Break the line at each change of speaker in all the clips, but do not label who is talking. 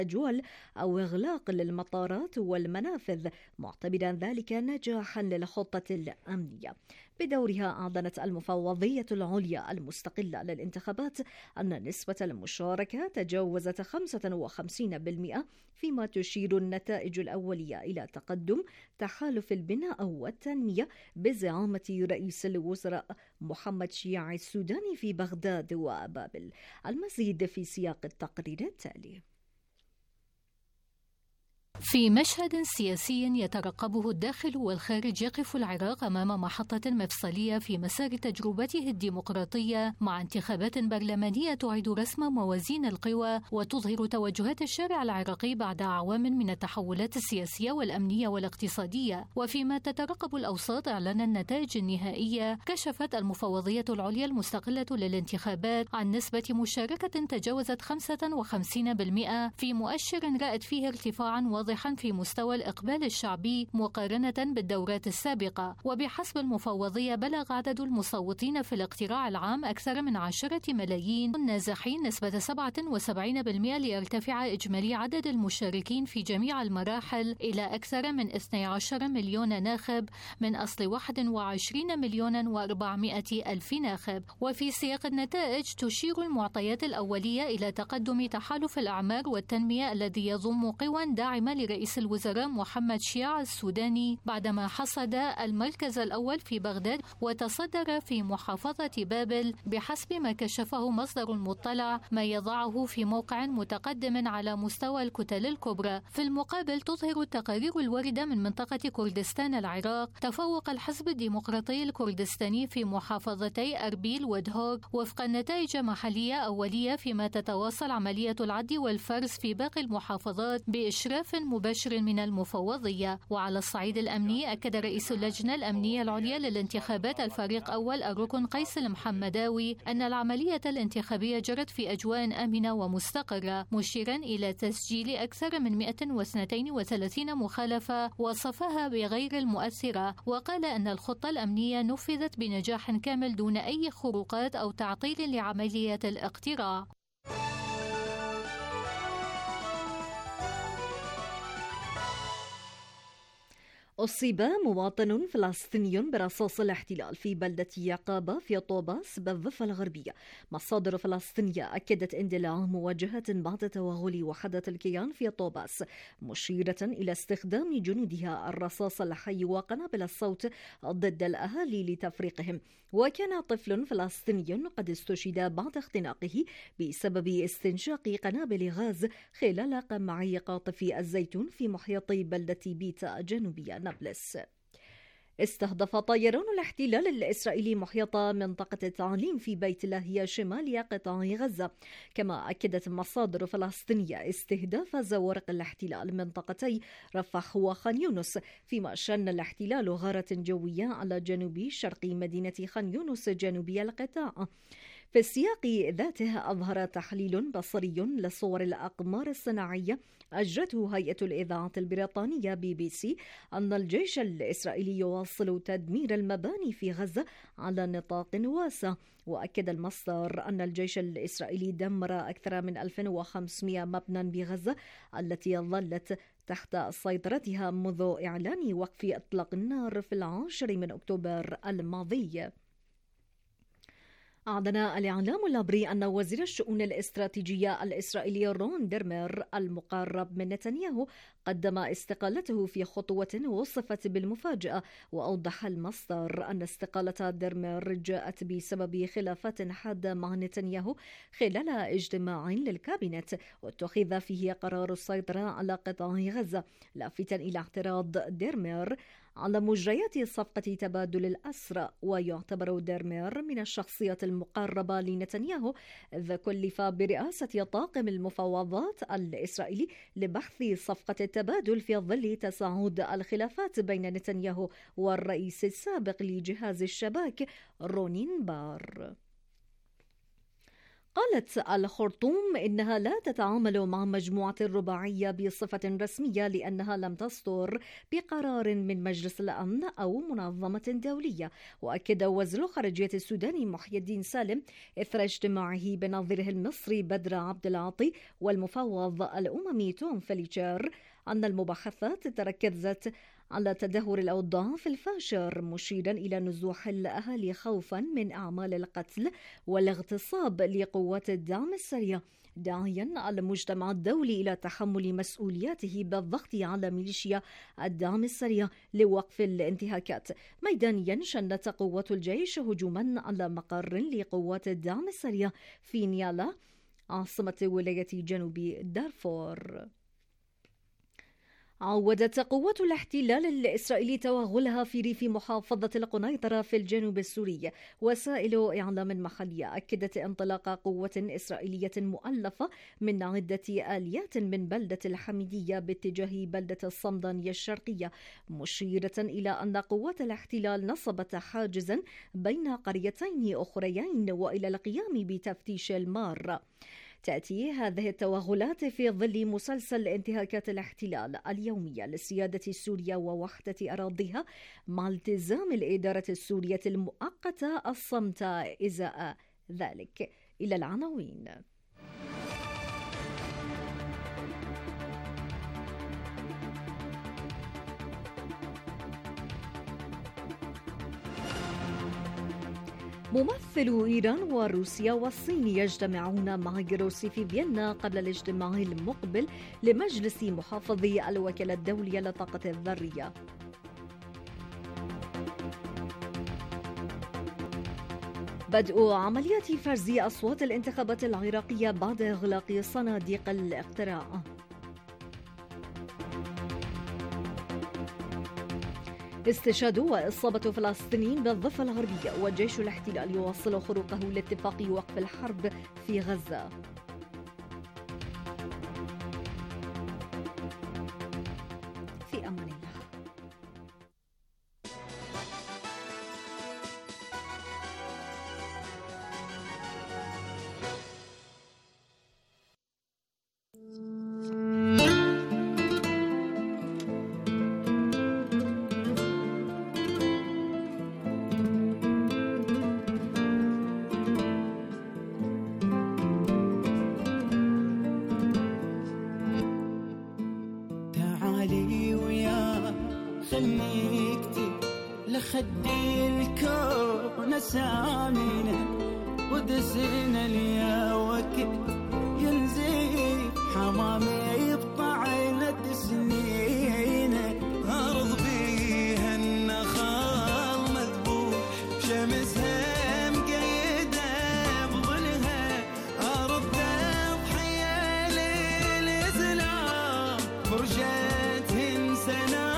جول أو إغلاق للمطارات والمنافذ، معتبرا ذلك نجاحا للخطة الأمنية. بدورها أعلنت المفوضية العليا المستقلة للانتخابات أن نسبة المشاركة تجاوزت 55%، فيما تشير النتائج الأولية إلى تقدم تحالف البناء والتنمية بزعامة رئيس الوزراء محمد شيع السوداني في بغداد وبابل. المزيد في سياق التقرير التالي.
في مشهد سياسي يترقبه الداخل والخارج، يقف العراق أمام محطة مفصلية في مسار تجربته الديمقراطية، مع انتخابات برلمانية تعيد رسم موازين القوى وتظهر توجهات الشارع العراقي بعد أعوام من التحولات السياسية والأمنية والاقتصادية. وفيما تترقب الأوساط إعلان النتائج النهائية، كشفت المفوضية العليا المستقلة للانتخابات عن نسبة مشاركة تجاوزت 55%، في مؤشر رأت فيه ارتفاعا واضحا في مستوى الإقبال الشعبي مقارنة بالدورات السابقة. وبحسب المفوضية بلغ عدد المصوتين في الاقتراع العام أكثر من 10 ملايين، نازحين نسبة 77%، ليرتفع إجمالي عدد المشاركين في جميع المراحل إلى أكثر من 12 مليون ناخب من أصل 21 مليون و400 ألف ناخب. وفي سياق النتائج تشير المعطيات الأولية إلى تقدم تحالف الأعمار والتنمية الذي يضم قوى داعمة لرئيس الوزراء محمد شيع السوداني، بعدما حصد المركز الأول في بغداد وتصدر في محافظة بابل بحسب ما كشفه مصدر مطلع، ما يضعه في موقع متقدم على مستوى الكتل الكبرى. في المقابل تظهر التقارير الواردة من منطقة كردستان العراق تفوق الحزب الديمقراطي الكردستاني في محافظتي أربيل ودهوغ وفق نتائج محلية أولية، فيما تتواصل عملية العد والفرز في باقي المحافظات بإشراف مباشر من المفوضية. وعلى الصعيد الأمني، أكد رئيس اللجنة الأمنية العليا للانتخابات الفريق أول الركن قيس المحمداوي أن العملية الانتخابية جرت في أجواء آمنة ومستقرة، مشيرا إلى تسجيل أكثر من 132 مخالفة وصفها بغير المؤثرة. وقال أن الخطة الأمنية نفذت بنجاح كامل دون أي خروقات أو تعطيل لعملية الاقتراع.
أصيب مواطن فلسطيني برصاص الاحتلال في بلدة يعقابة في طوباس بالضفة الغربية. مصادر فلسطينية أكدت اندلاع مواجهات بعد توغل وحدة الكيان في طوباس، مشيرة إلى استخدام جنودها الرصاص الحي وقنابل الصوت ضد الأهالي لتفريقهم. وكان طفل فلسطيني قد استشهد بعد اختناقه بسبب استنشاق قنابل غاز خلال قمعي قاطف الزيتون في محيط بلدة بيتا جنوبية نابلس. استهدف طيران الاحتلال الإسرائيلي محيط منطقة التعليم في بيت لاهيا شمال قطاع غزة. كما أكدت مصادر فلسطينية استهداف زوارق الاحتلال منطقتي رفح وخان يونس، فيما شن الاحتلال غارة جوية على جنوب شرق مدينة خان يونس جنوبي القطاع. في السياق ذاته أظهر تحليل بصري لصور الأقمار الصناعية أجرته هيئة الإذاعة البريطانية BBC أن الجيش الإسرائيلي يواصل تدمير المباني في غزة على نطاق واسع. وأكد المصدر أن الجيش الإسرائيلي دمر أكثر من 2500 مبنى بغزة التي ظلت تحت سيطرتها منذ إعلان وقف إطلاق النار في 10 أكتوبر الماضي. أعلن الإعلام العبري أن وزير الشؤون الاستراتيجية الإسرائيلي رون ديرمير المقرب من نتنياهو قدم استقالته في خطوة وصفت بالمفاجأة. وأوضح المصدر أن استقالة ديرمير جاءت بسبب خلافات حادة مع نتنياهو خلال اجتماع للكابينت واتخذ فيه قرار السيطرة على قطاع غزة، لافتا إلى اعتراض ديرمير على مجريات صفقة تبادل الأسرى. ويعتبر ديرمير من الشخصيات المقربة لنتنياهو، إذ كلف برئاسة طاقم المفاوضات الإسرائيلي لبحث صفقة التبادل في ظل تصاعد الخلافات بين نتنياهو والرئيس السابق لجهاز الشباك رونين بار. قالت الخرطوم إنها لا تتعامل مع مجموعة الرباعية بصفة رسمية لأنها لم تصدر بقرار من مجلس الأمن أو منظمة دولية. وأكد وزير الخارجية السوداني محي الدين سالم إثر اجتماعه بنظيره المصري بدر عبد العاطي والمفوض الأممي توم فليتشر أن المباحثات تركزت على تدهور الأوضاع في الفاشر، مشيرا إلى نزوح الأهالي خوفا من أعمال القتل والاغتصاب لقوات الدعم السريع، داعيا المجتمع الدولي إلى تحمل مسؤولياته بالضغط على ميليشيا الدعم السريع لوقف الانتهاكات. ميدانيا شنت قوات الجيش هجوما على مقر لقوات الدعم السريع في نيالا عاصمة ولاية جنوب دارفور. عودت قوات الاحتلال الإسرائيلي توغلها في ريف محافظة القنيطرة في الجنوب السوري. وسائل إعلام محلية أكدت انطلاق قوة إسرائيلية مؤلفة من عدة آليات من بلدة الحميدية باتجاه بلدة الصمدانية الشرقية، مشيرة إلى أن قوات الاحتلال نصبت حاجزا بين قريتين أخريين وإلى القيام بتفتيش المار. تأتي هذه التوغلات في ظل مسلسل انتهاكات الاحتلال اليومية للسيادة سوريا ووحدة أراضيها، مع التزام الإدارة السورية المؤقتة الصمت إزاء ذلك. إلى العناوين. ممثلو إيران وروسيا والصين يجتمعون مع جروسي في فيينا قبل الاجتماع المقبل لمجلس محافظي الوكالة الدولية للطاقة الذرية. بدء عمليات فرز أصوات الانتخابات العراقية بعد إغلاق صناديق الاقتراع. استشهاد وإصابة فلسطينيين بالضفة الغربية، وجيش الاحتلال يواصل خروقه لاتفاق وقف الحرب في غزة. في أمان الله.
لخدي الكون سامينا ودسنا ليا وكت ينزل حمامي بطعنة سنين أرض بيها النخال مذبوح شمسها مقيدة بظلها أرض تضحية للإسلام فرشتهن سنة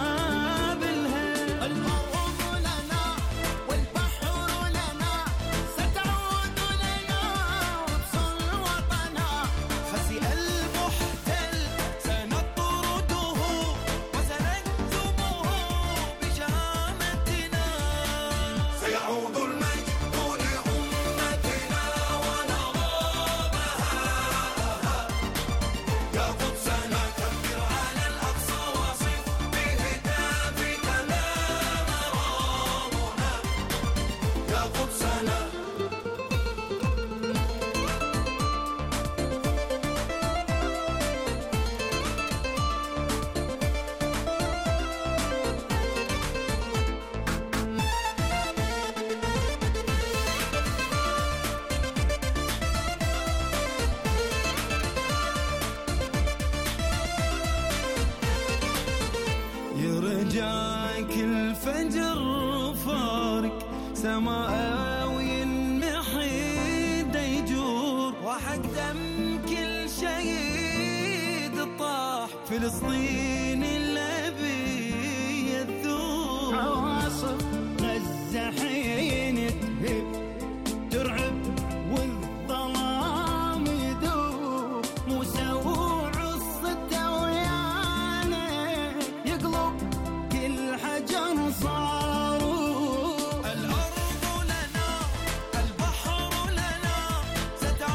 يرجعك الفجر فارق سماوي محيد يجور وحق دم كل شهيد طاح فلسطين الأبي الذور عواصف غزة حين تهب ترعب والظلام يدور موسى وعصته ويانا يقلب كل حجر صاروا الأرض لنا البحر لنا ستعود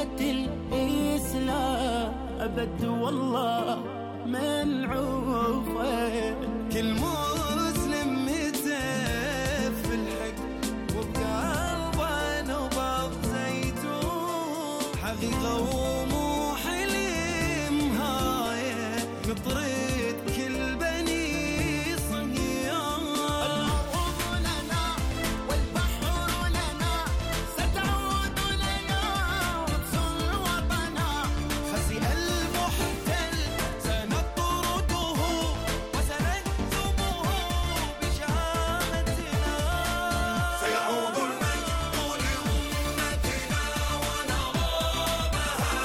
أمة الإسلام أبد والله منعوفة. كل مسلم متف في الحق وبقلبه نبض زيتون، حقيقة ومو حلم هاية نطرد كل بني صهيون. الأرض لنا والبحر لنا ستعود لنا قدس وطنا، خزي المحتل سنطرده وسنهزمه بشهامتنا. سيعود المجد لأمتنا ونرابها،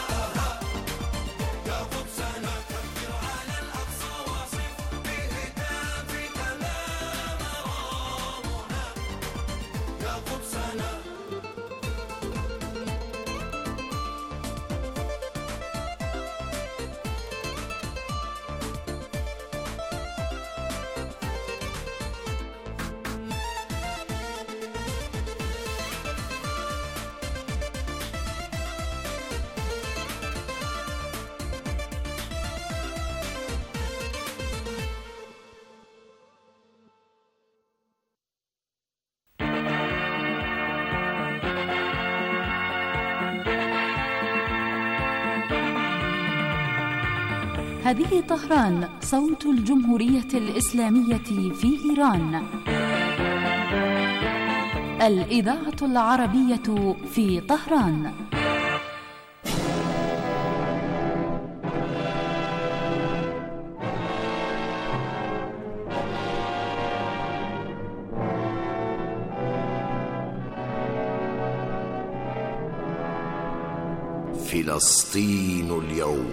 يا قدسنا كبر على الأقصى واصف بهتافك ما مرامنا، يا قدسنا.
هذه طهران، صوت الجمهورية الإسلامية في إيران. الإذاعة العربية في طهران.
فلسطين اليوم.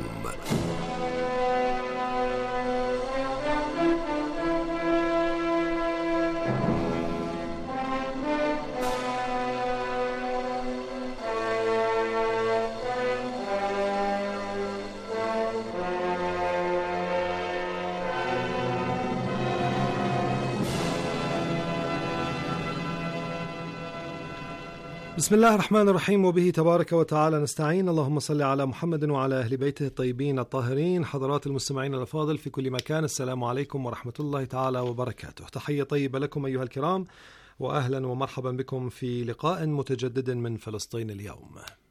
بسم الله الرحمن الرحيم، وبه تبارك وتعالى نستعين. اللهم صل على محمد وعلى أهل بيته الطيبين الطاهرين. حضرات المستمعين الأفاضل في كل مكان، السلام عليكم ورحمة الله تعالى وبركاته. تحية طيبة لكم أيها الكرام، وأهلا ومرحبا بكم في لقاء متجدد من فلسطين اليوم.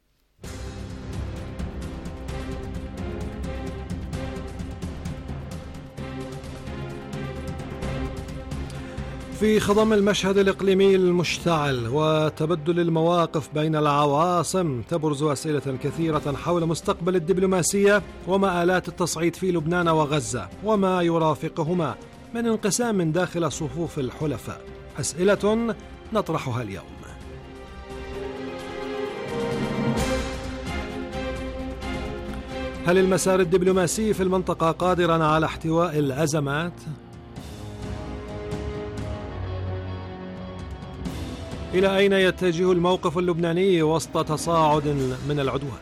في خضم المشهد الإقليمي المشتعل وتبدل المواقف بين العواصم، تبرز أسئلة كثيرة حول مستقبل الدبلوماسية ومآلات التصعيد في لبنان وغزة وما يرافقهما من انقسام داخل صفوف الحلفاء. أسئلة نطرحها اليوم. هل المسار الدبلوماسي في المنطقة قادرا على احتواء الأزمات؟ إلى أين يتجه الموقف اللبناني وسط تصاعد من العدوان؟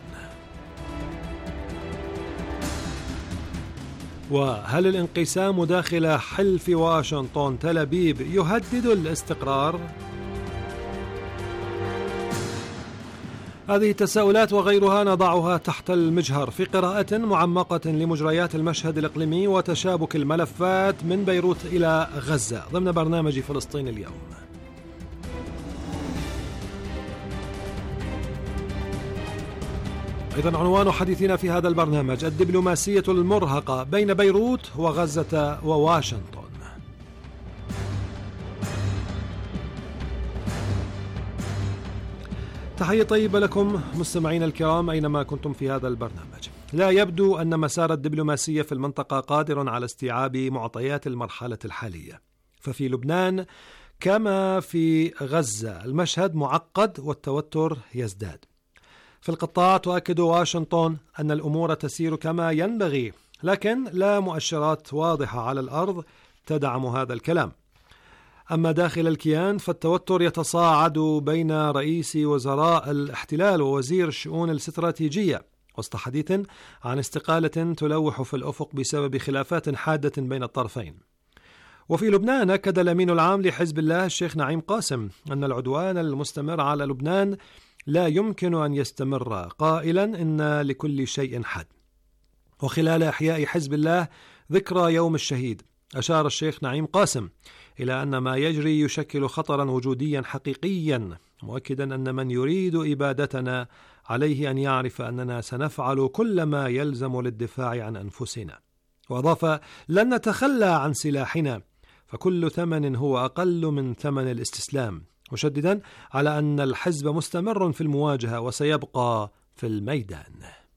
وهل الانقسام داخل حلف واشنطن تل أبيب يهدد الاستقرار؟ هذه التساؤلات وغيرها نضعها تحت المجهر في قراءة معمقة لمجريات المشهد الإقليمي وتشابك الملفات من بيروت إلى غزة ضمن برنامج فلسطين اليوم. إذن عنوان حديثنا في هذا البرنامج: الدبلوماسية المرهقة بين بيروت وغزة وواشنطن. تحية طيبة لكم مستمعين الكرام أينما كنتم في هذا البرنامج. لا يبدو أن مسار الدبلوماسية في المنطقة قادر على استيعاب معطيات المرحلة الحالية، ففي لبنان كما في غزة المشهد معقد والتوتر يزداد. في القطاع تؤكد واشنطن أن الأمور تسير كما ينبغي، لكن لا مؤشرات واضحة على الأرض تدعم هذا الكلام. أما داخل الكيان فالتوتر يتصاعد بين رئيس وزراء الاحتلال ووزير الشؤون الاستراتيجية وسط حديث عن استقالة تلوح في الأفق بسبب خلافات حادة بين الطرفين. وفي لبنان أكد الأمين العام لحزب الله الشيخ نعيم قاسم أن العدوان المستمر على لبنان لا يمكن أن يستمر، قائلا إن لكل شيء حد. وخلال إحياء حزب الله ذكرى يوم الشهيد، أشار الشيخ نعيم قاسم إلى أن ما يجري يشكل خطرا وجوديا حقيقيا، مؤكدا أن من يريد إبادتنا عليه أن يعرف أننا سنفعل كل ما يلزم للدفاع عن أنفسنا. وأضاف: لن نتخلى عن سلاحنا، فكل ثمن هو أقل من ثمن الاستسلام، مشددا على أن الحزب مستمر في المواجهة وسيبقى في الميدان.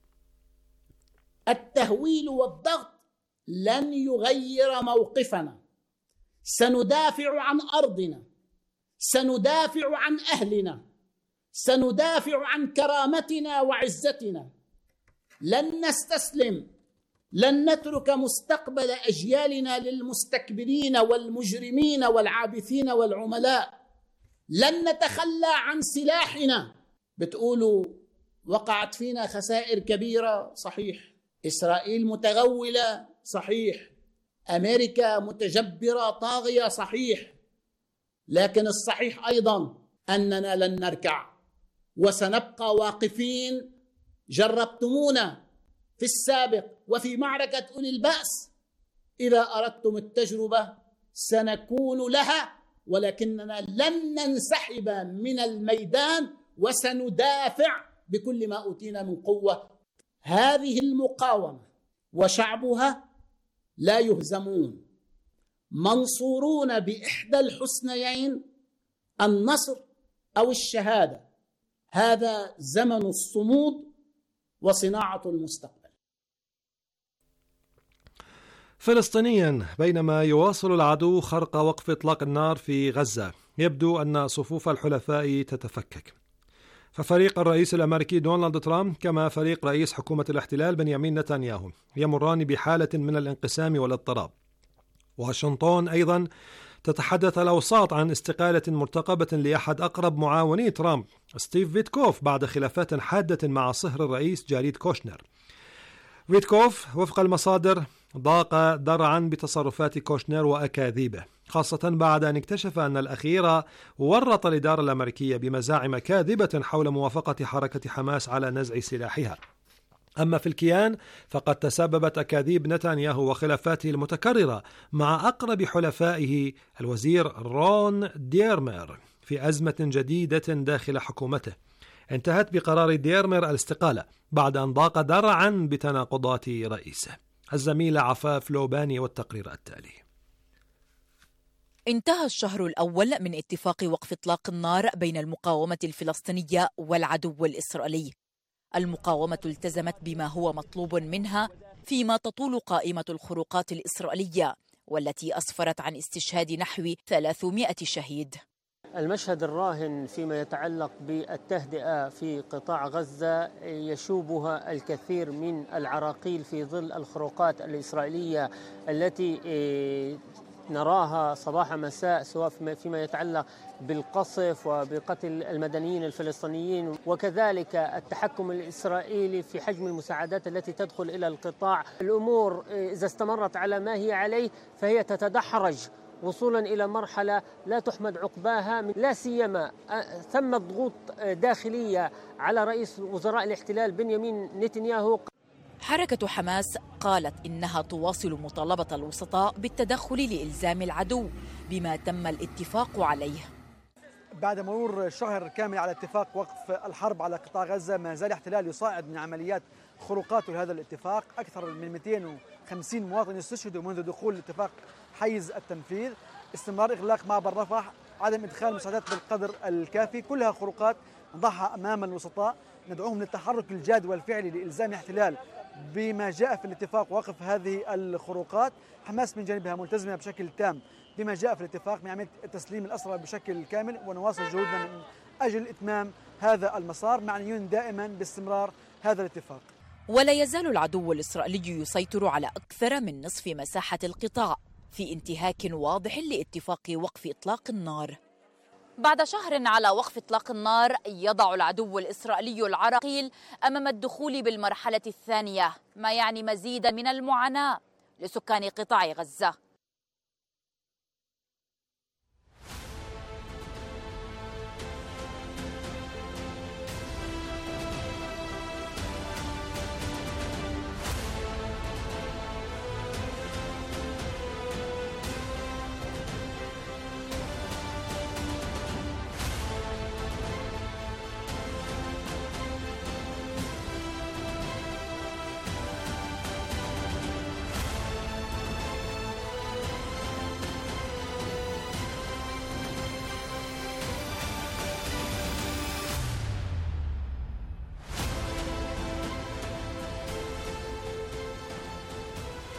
التهويل والضغط لن يغير موقفنا. سندافع عن أرضنا، سندافع عن أهلنا، سندافع عن كرامتنا وعزتنا. لن نستسلم، لن نترك مستقبل أجيالنا للمستكبرين والمجرمين والعابثين والعملاء. لن نتخلى عن سلاحنا. بتقولوا وقعت فينا خسائر كبيرة، صحيح. إسرائيل متغولة، صحيح. أمريكا متجبرة طاغية، صحيح. لكن الصحيح أيضا أننا لن نركع وسنبقى واقفين. جربتمونا في السابق وفي معركة أولي البأس. إذا أردتم التجربة سنكون لها، ولكننا لن ننسحب من الميدان وسندافع بكل ما أوتينا من قوة. هذه المقاومة وشعبها لا يهزمون، منصورون بإحدى الحسنيين، النصر أو الشهادة. هذا زمن الصمود وصناعة المستقبل.
فلسطينيا، بينما يواصل العدو خرق وقف إطلاق النار في غزة، يبدو أن صفوف الحلفاء تتفكك. ففريق الرئيس الأمريكي دونالد ترامب كما فريق رئيس حكومة الاحتلال بنيامين نتنياهو يمران بحالة من الانقسام والاضطراب. واشنطن أيضا تتحدث الأوساط عن استقالة مرتقبة لأحد أقرب معاوني ترامب، ستيف فيتكوف، بعد خلافات حادة مع صهر الرئيس جاريد كوشنر. فيتكوف وفق المصادر ضاق ذرعا بتصرفات كوشنر وأكاذيبه، خاصة بعد أن اكتشف أن الأخير ورط الإدارة الأمريكية بمزاعم كاذبة حول موافقة حركة حماس على نزع سلاحها. أما في الكيان فقد تسببت أكاذيب نتنياهو وخلافاته المتكررة مع أقرب حلفائه الوزير رون ديرمير في أزمة جديدة داخل حكومته، انتهت بقرار ديرمير الاستقالة بعد أن ضاق ذرعا بتناقضات رئيسه. الزميلة عفاف لوباني والتقرير التالي.
انتهى الشهر الأول من اتفاق وقف إطلاق النار بين المقاومة الفلسطينية والعدو الإسرائيلي. المقاومة التزمت بما هو مطلوب منها فيما تطول قائمة الخروقات الإسرائيلية، والتي أسفرت عن استشهاد نحو 300 شهيد.
المشهد الراهن فيما يتعلق بالتهدئة في قطاع غزة يشوبها الكثير من العراقيل في ظل الخروقات الإسرائيلية التي نراها صباح مساء، سواء فيما يتعلق بالقصف وبقتل المدنيين الفلسطينيين، وكذلك التحكم الإسرائيلي في حجم المساعدات التي تدخل إلى القطاع. الأمور إذا استمرت على ما هي عليه فهي تتدحرج وصولا إلى مرحلة لا تحمد عقباها، لا سيما ثم ضغوط داخلية على رئيس وزراء الاحتلال بنيامين نتنياهو.
حركة حماس قالت إنها تواصل مطالبة الوسطاء بالتدخل لإلزام العدو بما تم الاتفاق عليه.
بعد مرور شهر كامل على اتفاق وقف الحرب على قطاع غزة، ما زال الاحتلال يصاعد من عمليات خروقات لهذا الاتفاق. أكثر من 250 مواطن استشهدوا منذ دخول الاتفاق حيز التنفيذ. استمرار إغلاق معبر رفح، عدم إدخال المساعدات بالقدر الكافي، كلها خروقات نضعها أمام الوسطاء. ندعوهم للتحرك الجاد والفعلي لإلزام الاحتلال بما جاء في الاتفاق ووقف هذه الخروقات. حماس من جانبها ملتزمة بشكل تام بما جاء في الاتفاق من عملية تسليم الأسرى بشكل كامل، ونواصل جهودنا من أجل إتمام هذا المسار، معنيون دائما باستمرار هذا الاتفاق.
ولا يزال العدو الإسرائيلي يسيطر على أكثر من نصف مساحة القطاع في انتهاك واضح لاتفاق وقف إطلاق النار. بعد شهر على وقف إطلاق النار يضع العدو الإسرائيلي العراقيل أمام الدخول بالمرحلة الثانية، ما يعني مزيدا من المعاناة لسكان قطاع غزة.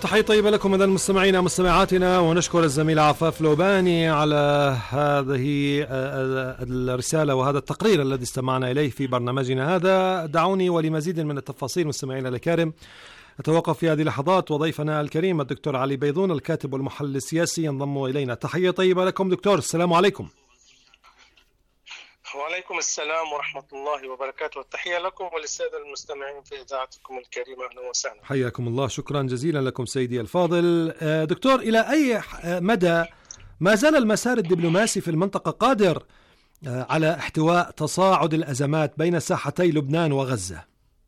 تحية طيبة لكم إذن مستمعينا ومستمعاتنا، ونشكر الزميل عفاف لوباني على هذه الرسالة وهذا التقرير الذي استمعنا إليه في برنامجنا هذا. دعوني ولمزيد من التفاصيل مستمعينا الكرام أتوقف في هذه اللحظات، وضيفنا الكريم الدكتور علي بيضون الكاتب والمحلل السياسي ينضم إلينا. تحية طيبة لكم دكتور، السلام عليكم.
وعليكم السلام ورحمة الله وبركاته، والتحية لكم وللسادة المستمعين في إذاعتكم الكريمة، أهلا وسهلا.
حياكم الله، شكرا جزيلا لكم سيدي الفاضل. دكتور، إلى أي مدى ما زال المسار الدبلوماسي في المنطقة قادر على احتواء تصاعد الأزمات بين ساحتي لبنان وغزة؟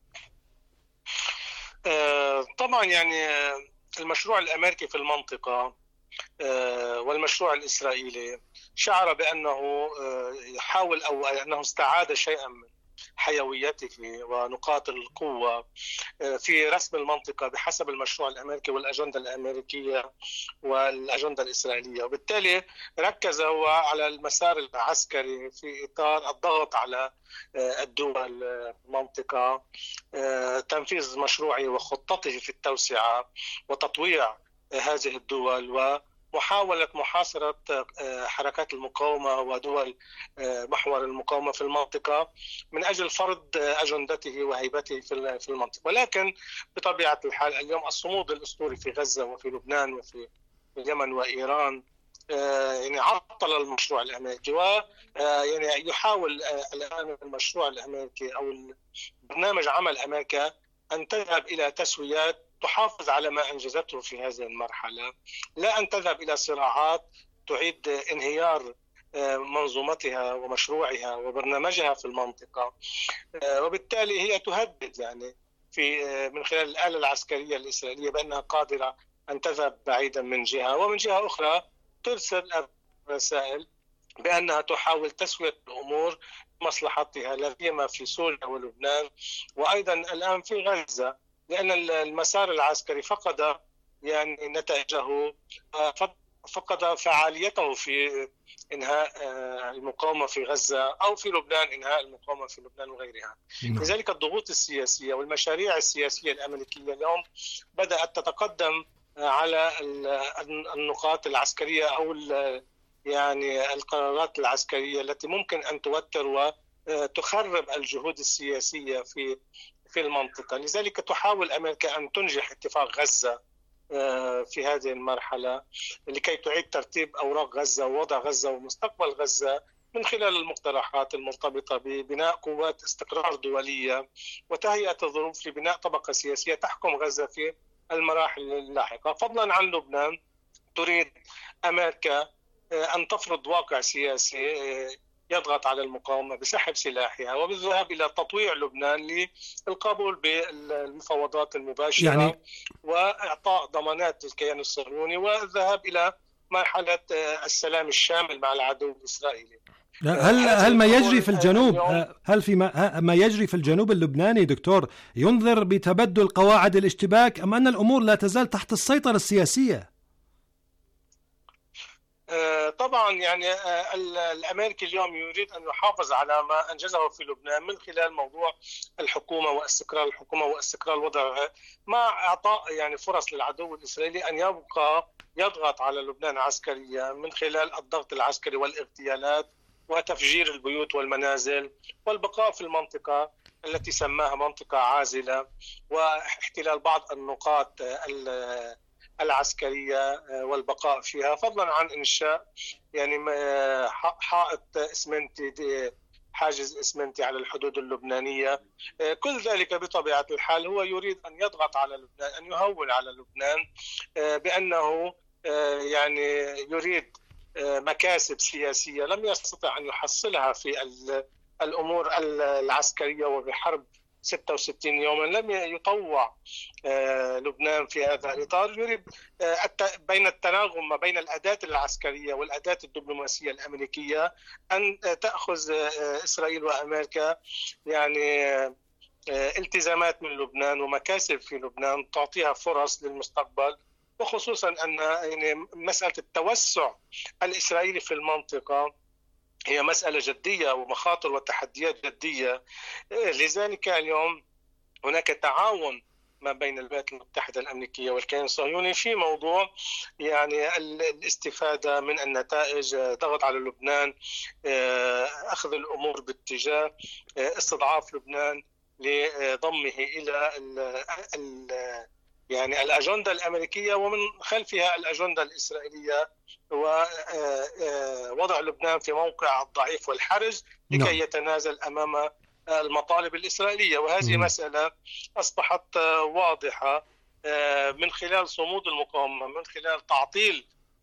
طبعا يعني المشروع الأمريكي في المنطقة والمشروع الإسرائيلي شعر بأنه يحاول أو أنه استعاد شيئا من حيويته ونقاط القوة في رسم المنطقة بحسب المشروع الأمريكي والأجندة الأمريكية والأجندة الإسرائيلية، وبالتالي ركز هو على المسار العسكري في إطار الضغط على الدول المنطقة، تنفيذ مشروعه وخطته في التوسعة وتطويع هذه الدول، ومحاولة محاصرة حركات المقاومة ودول محور المقاومة في المنطقة من أجل فرض أجندته وهيبته في المنطقة. ولكن بطبيعة الحال اليوم الصمود الأسطوري في غزة وفي لبنان وفي اليمن وإيران يعني عطل المشروع الأمريكي، ويعني يحاول الآن المشروع الأمريكي أو برنامج عمل أمريكا أن تذهب إلى تسويات تحافظ على ما أنجزته في هذه المرحلة، لا أن تذهب إلى صراعات تعيد انهيار منظومتها ومشروعها وبرنامجها في المنطقة. وبالتالي هي تهدد يعني في من خلال الآلة العسكرية الإسرائيلية بأنها قادرة أن تذهب بعيدا من جهة، ومن جهة أخرى ترسل رسائل بأنها تحاول تسوية الأمور مصلحتها لا سيما في سوريا ولبنان وأيضا الآن في غزة، لأن المسار العسكري فقد يعني نتائجه، فقد فعاليته في إنهاء المقاومة في غزة أو في لبنان إنهاء المقاومة في لبنان وغيرها. لذلك الضغوط السياسية والمشاريع السياسية الأمريكية اليوم بدأت تتقدم على النقاط العسكرية أو يعني القرارات العسكرية التي ممكن أن توتر وتخرب الجهود السياسية في المنطقة. لذلك تحاول أمريكا أن تنجح اتفاق غزة في هذه المرحلة لكي تعيد ترتيب أوراق غزة ووضع غزة ومستقبل غزة من خلال المقترحات المرتبطة ببناء قوات استقرار دولية وتهيئة الظروف لبناء طبقة سياسية تحكم غزة في المراحل اللاحقة. فضلا عن لبنان، تريد أمريكا أن تفرض واقع سياسي يضغط على المقاومة بسحب سلاحها وبالذهاب إلى تطويع لبنان للقبول بالمفاوضات المباشرة يعني وإعطاء ضمانات للكيان الصهيوني والذهاب إلى مرحلة السلام الشامل مع العدو الإسرائيلي.
هل ما يجري في الجنوب ما يجري في الجنوب اللبناني دكتور ينذر بتبدل قواعد الاشتباك أم أن الأمور لا تزال تحت السيطرة السياسية؟
طبعا يعني الأمريكي اليوم يريد أن يحافظ على ما أنجزه في لبنان من خلال موضوع الحكومة واستقرار الحكومة واستقرار وضعها، مع إعطاء يعني فرص للعدو الإسرائيلي أن يبقى يضغط على لبنان عسكريا من خلال الضغط العسكري والاغتيالات وتفجير البيوت والمنازل والبقاء في المنطقة التي سماها منطقة عازلة واحتلال بعض النقاط العسكرية والبقاء فيها، فضلا عن إنشاء يعني حائط إسمنتي حاجز إسمنتي على الحدود اللبنانية. كل ذلك بطبيعة الحال هو يريد أن يضغط على لبنان، أن يهول على لبنان بأنه يعني يريد مكاسب سياسية لم يستطع أن يحصلها في الأمور العسكرية وبحرب 66 يوما لم يطوع لبنان في هذا الإطار. يريد بين التناغم ما بين الأداة العسكرية والأداة الدبلوماسية الأمريكية أن تأخذ إسرائيل وأمريكا يعني التزامات من لبنان ومكاسب في لبنان تعطيها فرص للمستقبل، وخصوصا أن يعني مسألة التوسع الإسرائيلي في المنطقة هي مسألة جدية ومخاطر وتحديات جدية. لذلك اليوم هناك تعاون ما بين الولايات المتحدة الأمريكية والكيان الصهيوني في موضوع يعني الاستفادة من النتائج، ضغط على لبنان، أخذ الأمور باتجاه استضعاف لبنان لضمه إلى يعني الأجندة الأمريكية ومن خلفها الأجندة الإسرائيلية، ووضع لبنان في موقع الضعيف والحرج لكي يتنازل أمام المطالب الإسرائيلية. وهذه مسألة أصبحت واضحة من خلال صمود المقاومة، من خلال تعطيل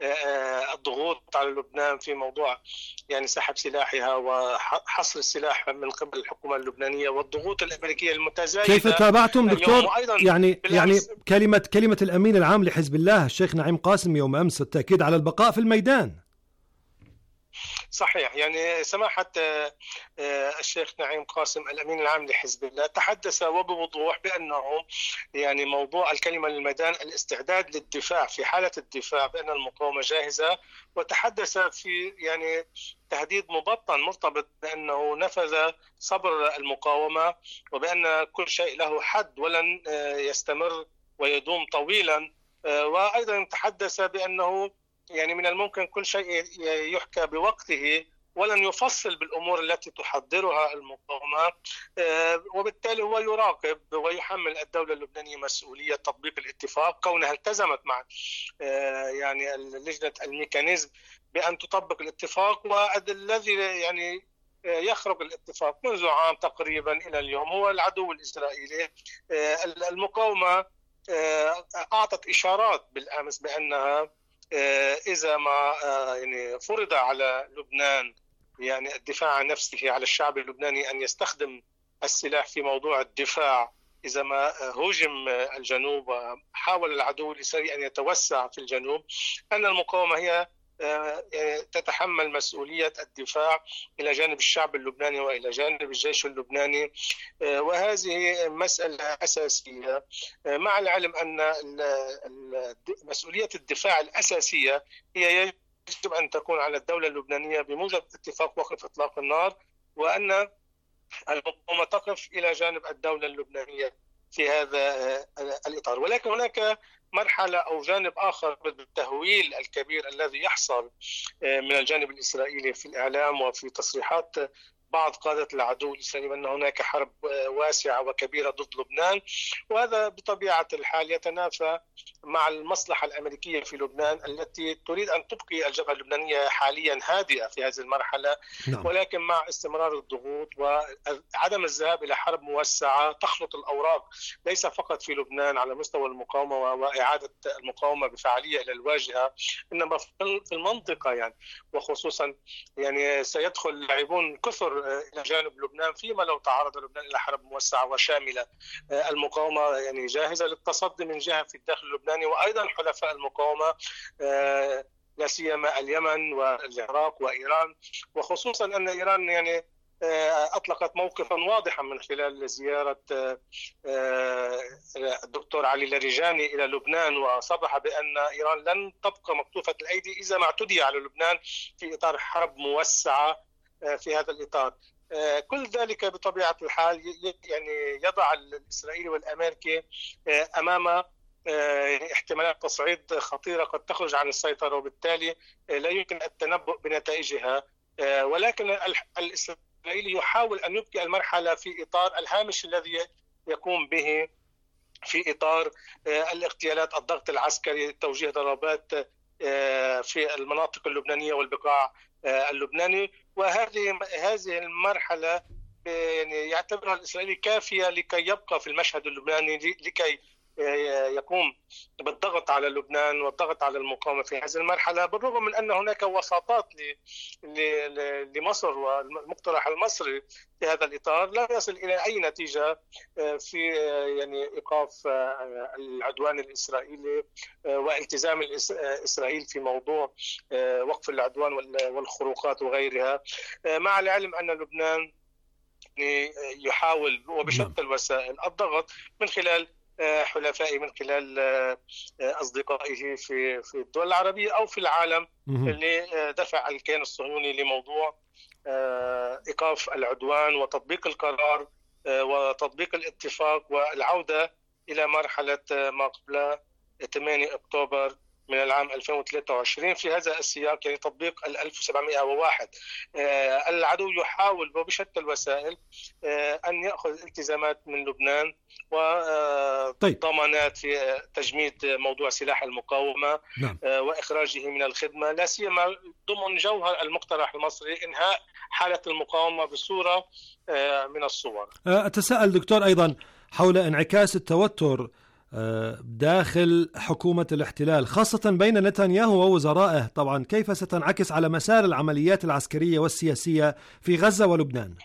الضغوط على لبنان في موضوع يعني سحب سلاحها وحصر السلاح من قبل الحكومة اللبنانية والضغوط الأمريكية المتزايدة.
كيف تابعتم دكتور يعني كلمة الأمين العام لحزب الله الشيخ نعيم قاسم يوم أمس التأكيد على البقاء في الميدان؟
صحيح، يعني سماحة الشيخ نعيم قاسم الأمين العام لحزب الله تحدث وبوضوح بأنه يعني موضوع الكلمة للميدان الاستعداد للدفاع في حالة الدفاع، بأن المقاومة جاهزة، وتحدث في يعني تهديد مبطن مرتبط بأنه نفذ صبر المقاومة وبأن كل شيء له حد ولن يستمر ويدوم طويلا. وأيضا تحدث بأنه يعني من الممكن كل شيء يحكى بوقته ولن يفصل بالأمور التي تحضرها المقاومة، وبالتالي هو يراقب ويحمل الدولة اللبنانية مسؤولية تطبيق الاتفاق كونها التزمت مع يعني لجنة الميكانيزم بأن تطبق الاتفاق، والذي يعني يخرج الاتفاق منذ عام تقريبا إلى اليوم هو العدو الإسرائيلي. المقاومة أعطت إشارات بالأمس بأنها إذا ما يعني فرض على لبنان يعني الدفاع عن نفسه، على الشعب اللبناني أن يستخدم السلاح في موضوع الدفاع، إذا ما هجم الجنوب وحاول العدو الإسرائيلي أن يتوسع في الجنوب، أن المقاومة هي تتحمل مسؤولية الدفاع إلى جانب الشعب اللبناني وإلى جانب الجيش اللبناني. وهذه مسألة أساسية، مع العلم أن مسؤولية الدفاع الأساسية هي يجب أن تكون على الدولة اللبنانية بموجب اتفاق وقف إطلاق النار، وأن المقاومة تقف إلى جانب الدولة اللبنانية في هذا الإطار. ولكن هناك مرحلة أو جانب آخر بالتهويل الكبير الذي يحصل من الجانب الإسرائيلي في الإعلام وفي تصريحات بعض قادة العدو الإسرائيلي أن هناك حرب واسعة وكبيرة ضد لبنان، وهذا بطبيعة الحال يتنافى مع المصلحة الأمريكية في لبنان التي تريد أن تبقي الجبهة اللبنانية حاليا هادئة في هذه المرحلة. ولكن مع استمرار الضغوط وعدم الذهاب إلى حرب موسعة تخلط الأوراق ليس فقط في لبنان على مستوى المقاومة وإعادة المقاومة بفعالية إلى الواجهة، إنما في المنطقة يعني، وخصوصا يعني سيدخل لاعبون كثر إلى جانب لبنان فيما لو تعرض لبنان إلى حرب موسعة وشاملة. المقاومة يعني جاهزة للتصدي من جهة في الداخل اللبناني، وأيضا حلفاء المقاومة لا سيما اليمن والعراق وإيران، وخصوصا أن إيران يعني أطلقت موقفا واضحا من خلال زيارة الدكتور علي لاريجاني إلى لبنان، وصرح بأن إيران لن تبقى مكتوفة الأيدي إذا ما اعتدي على لبنان في إطار حرب موسعة في هذا الإطار. كل ذلك بطبيعة الحال يعني يضع الإسرائيلي والأمريكي أمام احتمالات تصعيد خطيرة قد تخرج عن السيطرة، وبالتالي لا يمكن التنبؤ بنتائجها. ولكن الإسرائيلي يحاول أن يبقي المرحلة في إطار الهامش الذي يقوم به في إطار الاغتيالات، الضغط العسكري، توجيه ضربات في المناطق اللبنانية والبقاع اللبناني. وهذه المرحلة يعني يعتبرها الإسرائيلي كافية لكي يبقى في المشهد اللبناني، لكي يقوم بالضغط على لبنان والضغط على المقاومة في هذه المرحلة، بالرغم من أن هناك وساطات لمصر والمقترح المصري في هذا الإطار لا يصل إلى أي نتيجة في يعني إيقاف العدوان الإسرائيلي والتزام إسرائيل في موضوع وقف العدوان والخروقات وغيرها، مع العلم أن لبنان يحاول وبشتى الوسائل الضغط من خلال حلفائه، من خلال أصدقائه في الدول العربية أو في العالم، لدفع الكيان الصهيوني لموضوع إيقاف العدوان وتطبيق القرار وتطبيق الاتفاق والعودة إلى مرحلة ما قبل 8 أكتوبر من العام 2023. في هذا السياق يعني تطبيق 1701 العدو يحاول وبشتى الوسائل أن يأخذ التزامات من لبنان وضمانات في تجميد موضوع سلاح المقاومة وإخراجه من الخدمة، لا سيما ضمن جوهر المقترح المصري إنهاء حالة المقاومة بصورة من الصور.
أتساءل دكتور أيضا حول انعكاس التوتر داخل حكومة الاحتلال خاصة بين نتنياهو ووزرائه، طبعا كيف ستنعكس على مسار العمليات العسكرية والسياسية في غزة ولبنان؟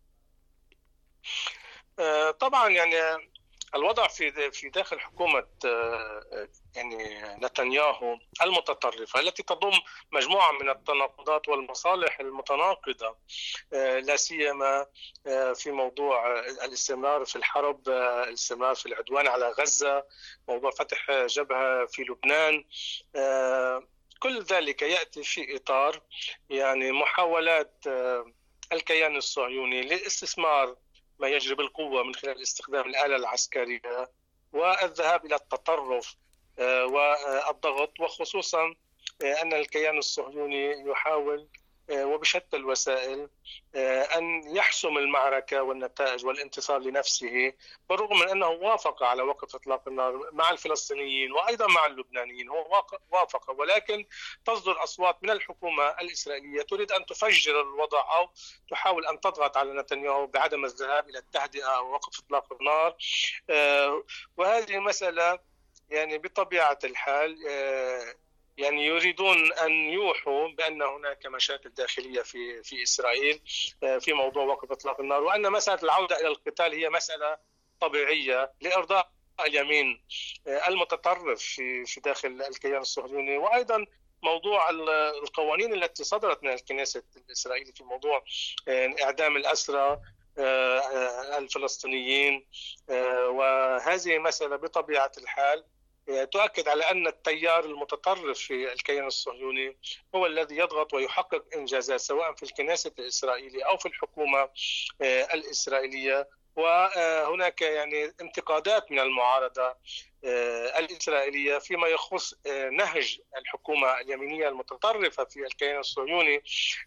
طبعا يعني الوضع في داخل حكومة يعني نتنياهو المتطرفة التي تضم مجموعة من التناقضات والمصالح المتناقضة، لا سيما في موضوع الاستمرار في الحرب، الاستمرار في العدوان على غزة، موضوع فتح جبهة في لبنان، كل ذلك يأتي في إطار يعني محاولات الكيان الصهيوني لاستثمار ما يجري بالقوة من خلال استخدام الآلة العسكرية والذهاب إلى التطرف والضغط، وخصوصا أن الكيان الصهيوني يحاول وبشتى الوسائل أن يحسم المعركة والنتائج والانتصار لنفسه، بالرغم من أنه وافق على وقف إطلاق النار مع الفلسطينيين وأيضا مع اللبنانيين، هو وافق، ولكن تصدر أصوات من الحكومة الإسرائيلية تريد أن تفجر الوضع أو تحاول أن تضغط على نتنياهو بعدم الذهاب إلى التهدئة أو وقف إطلاق النار. وهذه مسألة يعني بطبيعة الحال يعني يريدون أن يوحوا بأن هناك مشاكل داخلية في إسرائيل في موضوع وقف إطلاق النار، وأن مسألة العودة إلى القتال هي مسألة طبيعية لإرضاء اليمين المتطرف في داخل الكيان الصهيوني. وأيضا موضوع القوانين التي صدرت من الكنيسة الإسرائيلي في موضوع إعدام الأسرى الفلسطينيين، وهذه مسألة بطبيعة الحال تؤكد على أن التيار المتطرف في الكيان الصهيوني هو الذي يضغط ويحقق إنجازات سواء في الكنيسة الإسرائيلية أو في الحكومة الإسرائيلية. وهناك يعني انتقادات من المعارضة الإسرائيلية فيما يخص نهج الحكومة اليمينية المتطرفة في الكيان الصهيوني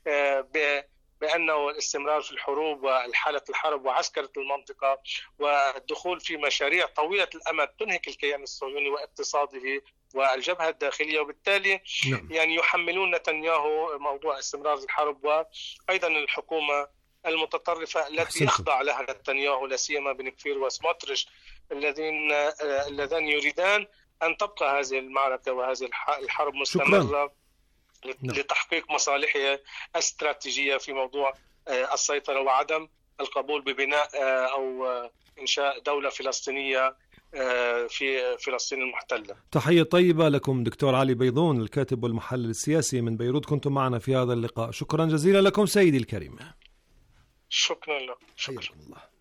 بأنه الاستمرار في الحروب والحالة الحرب وعسكرة المنطقة والدخول في مشاريع طويلة الأمد تنهك الكيان الصهيوني واقتصاده والجبهة الداخلية، وبالتالي يعني يحملون نتنياهو موضوع استمرار الحرب وأيضا الحكومة المتطرفة التي يخضع لها نتنياهو، لا سيما بن كفير وسموتريش اللذان يريدان أن تبقى هذه المعركة وهذه الحرب مستمرة لتحقيق مصالحها الاستراتيجية في موضوع السيطرة وعدم القبول ببناء أو إنشاء دولة فلسطينية في فلسطين المحتلة.
تحية طيبة لكم دكتور علي بيضون، الكاتب والمحلل السياسي من بيروت، كنتم معنا في هذا اللقاء. شكرا جزيلا لكم سيدي الكريم.
شكرا لك. شكرا
الله.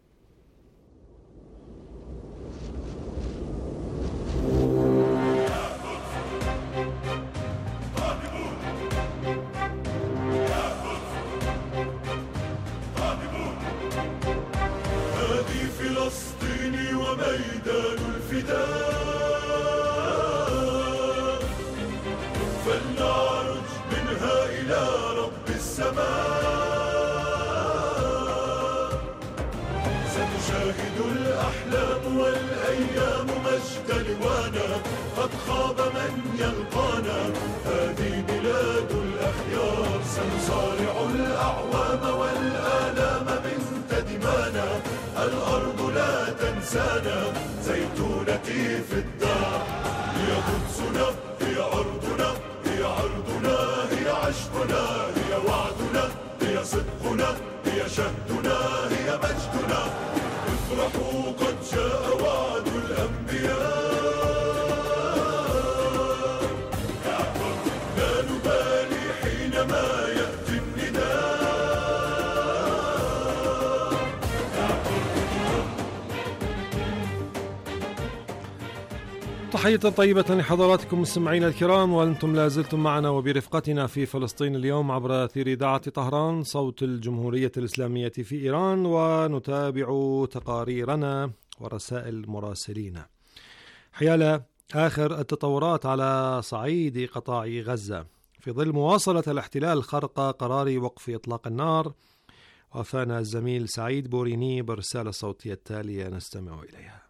هذه فلسطين وميدان الفداء، فلنعرج منها إلى رب السماء. ستشاهد الأحلام والأيام مجد لوانا، قد خاب من يلقانا، هذه بلاد الأخيار. سنصارع الأعوام والآلام بنت دمانا، الأرض لا تنسانا، زيتونتي في الدار. هي قدسنا، هي أرضنا، هي عرضنا، هي عشقنا، هي وعدنا، هي صدقنا، هي شهدنا، هي مجدنا. افرحوا قد جاء وعد الأنبياء، لا نبالي حينما يأتي النداء.
تحية طيبة لحضراتكم مستمعينا الكرام، وأنتم لازلتم معنا وبرفقتنا في فلسطين اليوم عبر أثير إذاعة طهران صوت الجمهورية الإسلامية في إيران، ونتابع تقاريرنا ورسائل مراسلين. حيال آخر التطورات على صعيد قطاع غزة في ظل مواصلة الاحتلال خرق قرار وقف إطلاق النار، وافانا الزميل سعيد بوريني بالرسالة الصوتية التالية نستمع إليها.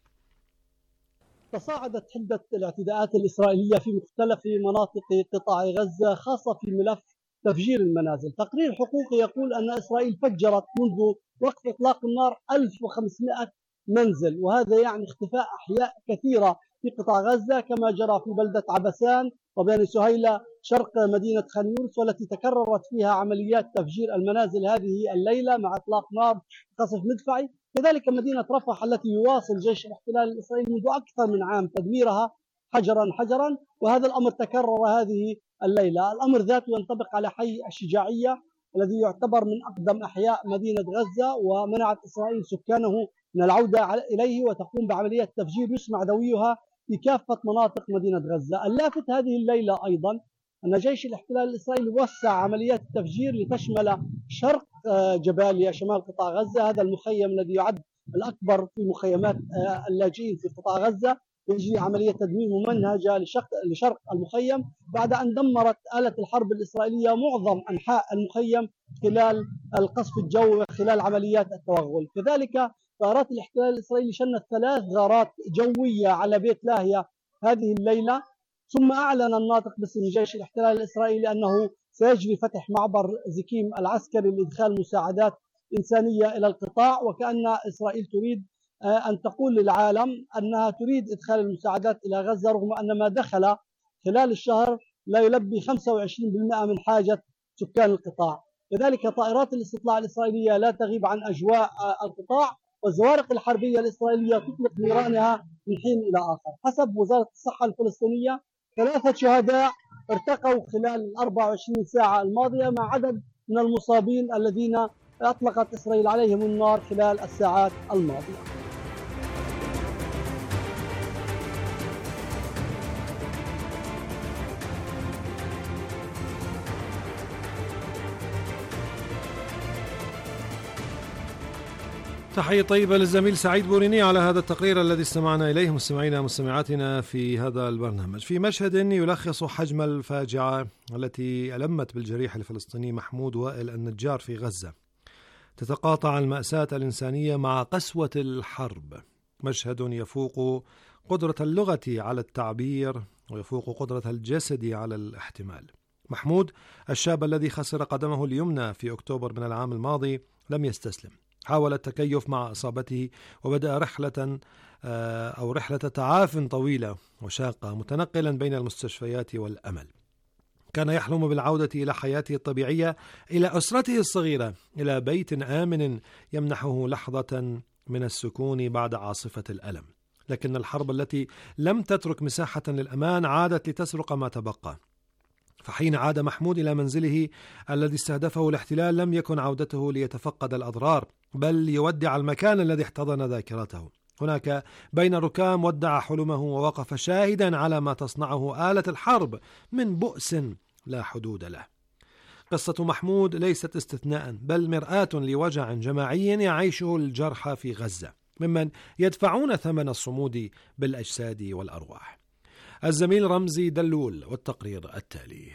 تصاعدت حدة الاعتداءات الإسرائيلية في مختلف مناطق قطاع غزة، خاصة في ملف تفجير المنازل. تقرير حقوقي يقول أن إسرائيل فجرت منذ وقف إطلاق النار 1500 منزل، وهذا يعني اختفاء أحياء كثيرة في قطاع غزة، كما جرى في بلدة عبسان وبني سهيلة شرق مدينة خان يونس، والتي تكررت فيها عمليات تفجير المنازل هذه الليلة مع إطلاق نار قصف مدفعي. كذلك مدينة رفح التي يواصل جيش الاحتلال الإسرائيلي منذ أكثر من عام تدميرها حجرا حجرا، وهذا الأمر تكرر هذه الليلة. الأمر ذاته ينطبق على حي الشجاعية الذي يعتبر من أقدم أحياء مدينة غزة، ومنعت إسرائيل سكانه من العودة إليه وتقوم بعملية تفجير يسمع دويها في كافة مناطق مدينة غزة. اللافت هذه الليلة أيضا أن جيش الاحتلال الإسرائيلي وسع عمليات التفجير لتشمل شرق جباليا شمال قطاع غزة، هذا المخيم الذي يعد الأكبر في مخيمات اللاجئين في قطاع غزة. يجري عملية تدمير ممنهجة لشرق المخيم بعد أن دمرت آلة الحرب الإسرائيلية معظم أنحاء المخيم خلال القصف الجوي خلال عمليات التوغل. كذلك طائرات الاحتلال الإسرائيلي شنت 3 غارات جوية على بيت لاهيا هذه الليلة، ثم أعلن الناطق باسم جيش الاحتلال الإسرائيلي أنه سيجري فتح معبر زكيم العسكري لإدخال مساعدات إنسانية إلى القطاع، وكأن إسرائيل تريد أن تقول للعالم أنها تريد إدخال المساعدات إلى غزة، رغم أن ما دخل خلال الشهر لا يلبي 25% من حاجة سكان القطاع. كذلك طائرات الاستطلاع الإسرائيلية لا تغيب عن أجواء القطاع، والزوارق الحربية الإسرائيلية تطلق نيرانها من حين إلى آخر. حسب وزارة الصحة الفلسطينية 3 شهداء ارتقوا خلال 24 ساعة الماضية، مع عدد من المصابين الذين أطلقت إسرائيل عليهم النار خلال الساعات الماضية.
تحية طيبة للزميل سعيد بوريني على هذا التقرير الذي استمعنا إليه مستمعينا مستمعاتنا في هذا البرنامج. في مشهد يلخص حجم الفاجعة التي ألمت بالجريح الفلسطيني محمود وائل النجار في غزة، تتقاطع المأساة الإنسانية مع قسوة الحرب. مشهد يفوق قدرة اللغة على التعبير ويفوق قدرة الجسد على الاحتمال. محمود الشاب الذي خسر قدمه اليمنى في أكتوبر من العام الماضي لم يستسلم، حاول التكيف مع إصابته وبدأ رحلة تعاف طويلة وشاقة متنقلا بين المستشفيات والأمل. كان يحلم بالعودة إلى حياته الطبيعية، إلى أسرته الصغيرة، إلى بيت آمن يمنحه لحظة من السكون بعد عاصفة الألم. لكن الحرب التي لم تترك مساحة للأمان عادت لتسرق ما تبقى. فحين عاد محمود إلى منزله الذي استهدفه الاحتلال لم يكن عودته ليتفقد الأضرار، بل ليودع المكان الذي احتضن ذاكرته. هناك بين الركام ودع حلمه ووقف شاهدا على ما تصنعه آلة الحرب من بؤس لا حدود له. قصة محمود ليست استثناء، بل مرآة لوجع جماعي يعيشه الجرحى في غزة، ممن يدفعون ثمن الصمود بالأجساد والأرواح. الزميل رمزي دلول والتقرير التالي.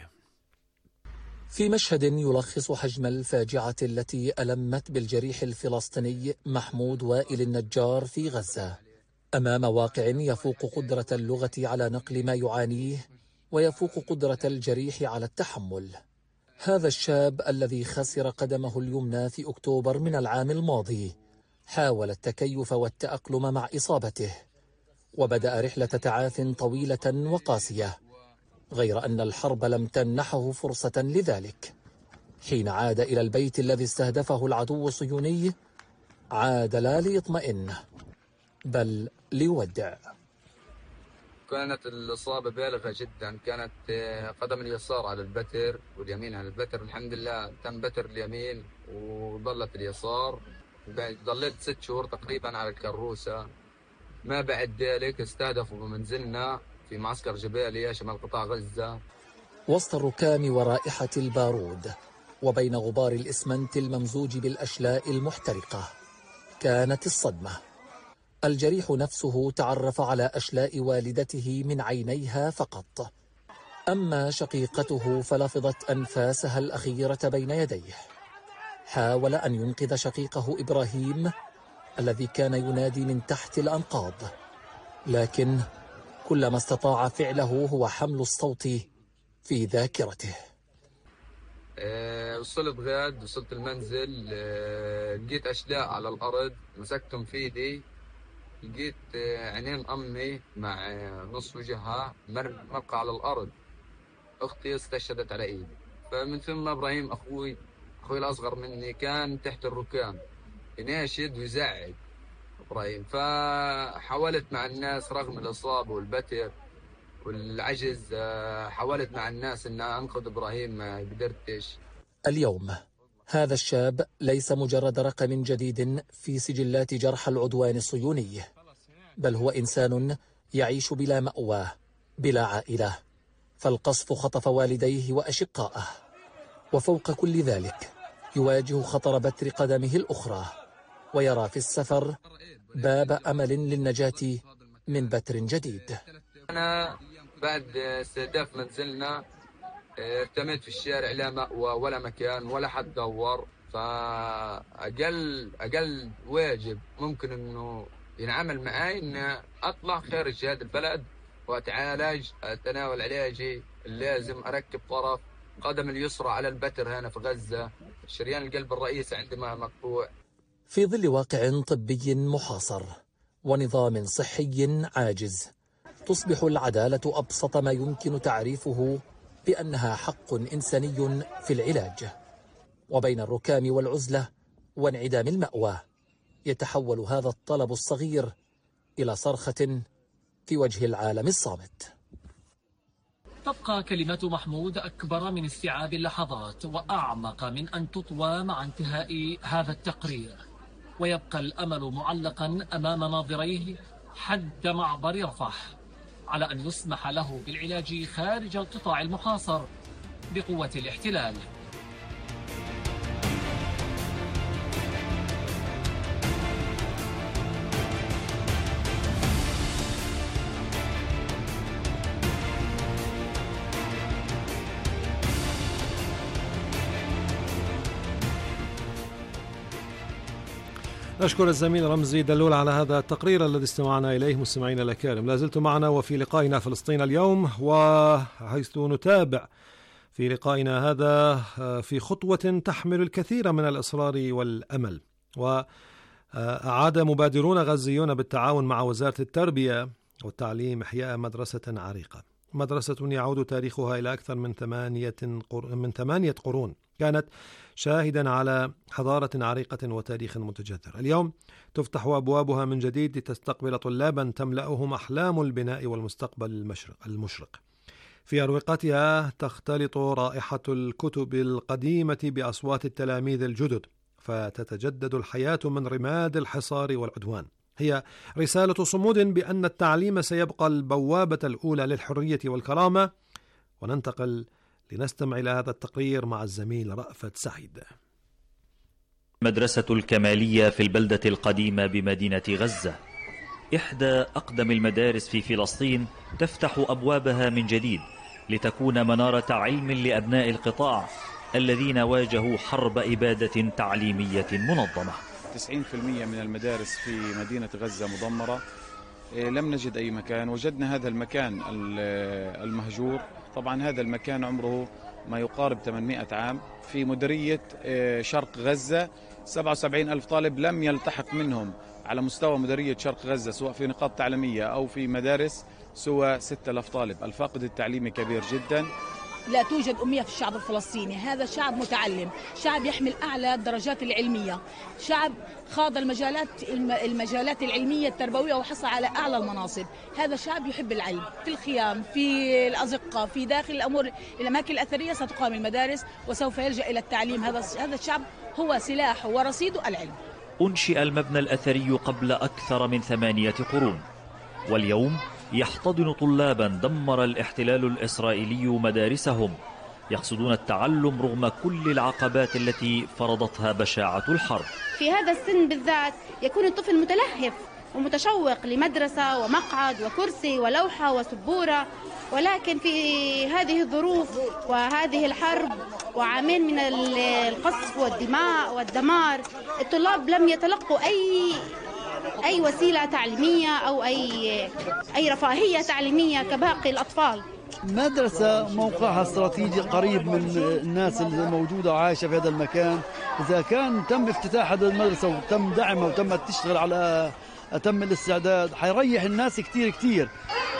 في مشهد يلخص حجم الفاجعة التي ألمت بالجريح الفلسطيني محمود وائل النجار في غزة، أمام واقع يفوق قدرة اللغة على نقل ما يعانيه ويفوق قدرة الجريح على التحمل. هذا الشاب الذي خسر قدمه اليمنى في أكتوبر من العام الماضي حاول التكيف والتأقلم مع إصابته، وبدأ رحلة تعاف طويلة وقاسية، غير أن الحرب لم تمنحه فرصة لذلك. حين عاد إلى البيت الذي استهدفه العدو الصهيوني عاد لا ليطمئن بل ليودع.
كانت الإصابة بالغة جدا، كانت قدم اليسار على البتر واليمين على البتر. الحمد لله تم بتر اليمين وظلت اليسار. ظليت 6 شهور تقريبا على الكروسة. ما بعد ذلك استهدفوا بمنزلنا في معسكر جباليا شمال قطاع غزة.
وسط الركام ورائحة البارود وبين غبار الإسمنت الممزوج بالأشلاء المحترقة كانت الصدمة. الجريح نفسه تعرف على أشلاء والدته من عينيها فقط، أما شقيقته فلفظت أنفاسها الأخيرة بين يديه. حاول أن ينقذ شقيقه إبراهيم الذي كان ينادي من تحت الأنقاض، لكن كل ما استطاع فعله هو حمل الصوت في ذاكرته.
وصلت غاد، وصلت المنزل، لقيت أشلاء على الأرض، مسكتهم في ايدي، لقيت عينين أمي مع نص وجهها مرقى على الأرض. أختي استشهدت على إيدي. فمن ثم إبراهيم أخوي الأصغر مني كان تحت الركام يناشد ويزعج إبراهيم، فحاولت مع الناس رغم الإصابة والبتر والعجز، حاولت مع الناس أن أنقذ إبراهيم، ما قدرتش.
اليوم هذا الشاب ليس مجرد رقم جديد في سجلات جرحى العدوان الصهيوني، بل هو إنسان يعيش بلا مأوى، بلا عائلة، فالقصف خطف والديه وأشقائه، وفوق كل ذلك يواجه خطر بتر قدمه الأخرى، ويرى في السفر باب أمل للنجاة من بتر جديد.
أنا بعد استهداف منزلنا ارتميت في الشارع، لا مأوى ولا مكان ولا حد دور، فأقل واجب ممكن أنه ينعمل معي أن أطلع خارج هذا البلد وأتعالج، أتناول علاجي اللازم، أركب طرف قدم اليسرى على البتر هنا في غزة، شريان القلب الرئيسي عندما مقطوع.
في ظل واقع طبي محاصر ونظام صحي عاجز، تصبح العدالة أبسط ما يمكن تعريفه بأنها حق إنساني في العلاج. وبين الركام والعزلة وانعدام المأوى يتحول هذا الطلب الصغير إلى صرخة في وجه العالم الصامت.
تبقى كلمات محمود أكبر من استيعاب اللحظات وأعمق من أن تطوى مع انتهاء هذا التقرير، ويبقى الأمل معلقا أمام ناظريه حد معبر رفح على أن يسمح له بالعلاج خارج القطاع المحاصر بقوة الاحتلال.
نشكر الزميل رمزي دلول على هذا التقرير الذي استمعنا إليه. مستمعينا الأكارم، لا زلتم معنا وفي لقائنا فلسطين اليوم، وحيث نتابع في لقائنا هذا في خطوة تحمل الكثير من الإصرار والأمل. وأعاد مبادرون غزيون بالتعاون مع وزارة التربية والتعليم إحياء مدرسة عريقة، مدرسة يعود تاريخها إلى أكثر من 8 قرون، كانت شاهدا على حضارة عريقة وتاريخ متجذر. اليوم تفتح أبوابها من جديد لتستقبل طلابا تملأهم أحلام البناء والمستقبل المشرق. في أروقتها تختلط رائحة الكتب القديمة بأصوات التلاميذ الجدد، فتتجدد الحياة من رماد الحصار والعدوان. هي رسالة صمود بأن التعليم سيبقى البوابة الأولى للحرية والكرامة. وننتقل لنستمع إلى هذا التقرير مع الزميل رأفت سعيد.
مدرسة الكمالية في البلدة القديمة بمدينة غزة، إحدى أقدم المدارس في فلسطين، تفتح أبوابها من جديد لتكون منارة علم لأبناء القطاع الذين واجهوا حرب إبادة تعليمية منظمة.
90% من المدارس في مدينة غزة مدمرة، لم نجد أي مكان. وجدنا هذا المكان المهجور. طبعا هذا المكان عمره ما يقارب 800 عام. في مديرية شرق غزة 77,000 طالب لم يلتحق منهم على مستوى مديرية شرق غزة سواء في نقاط تعليمية أو في مدارس سوى 6,000 طالب. الفاقد التعليمي كبير جدا.
لا توجد أمية في الشعب الفلسطيني. هذا شعب متعلم، شعب يحمل أعلى الدرجات العلمية، شعب خاض المجالات العلمية التربوية وحصل على أعلى المناصب. هذا شعب يحب العلم. في الخيام، في الأزقة، في داخل الأماكن الأثرية ستقام المدارس وسوف يلجأ إلى التعليم. هذا الشعب هو سلاحه ورصيده العلم.
أنشئ المبنى الأثري قبل أكثر من 8 قرون، واليوم يحتضن طلابا دمر الاحتلال الإسرائيلي مدارسهم، يقصدون التعلم رغم كل العقبات التي فرضتها بشاعة الحرب.
في هذا السن بالذات يكون الطفل متلهف ومتشوق لمدرسة ومقعد وكرسي ولوحة وسبورة، ولكن في هذه الظروف وهذه الحرب وعامين من القصف والدماء والدمار، الطلاب لم يتلقوا أي وسيلة تعليمية أو أي رفاهية تعليمية كباقي الأطفال.
مدرسة موقعها استراتيجي قريب من الناس اللي موجودة وعايشة في هذا المكان، إذا كان تم افتتاح هذه المدرسة وتم دعمها وتم تشتغل على أتم الاستعداد حيريح الناس كتير كتير.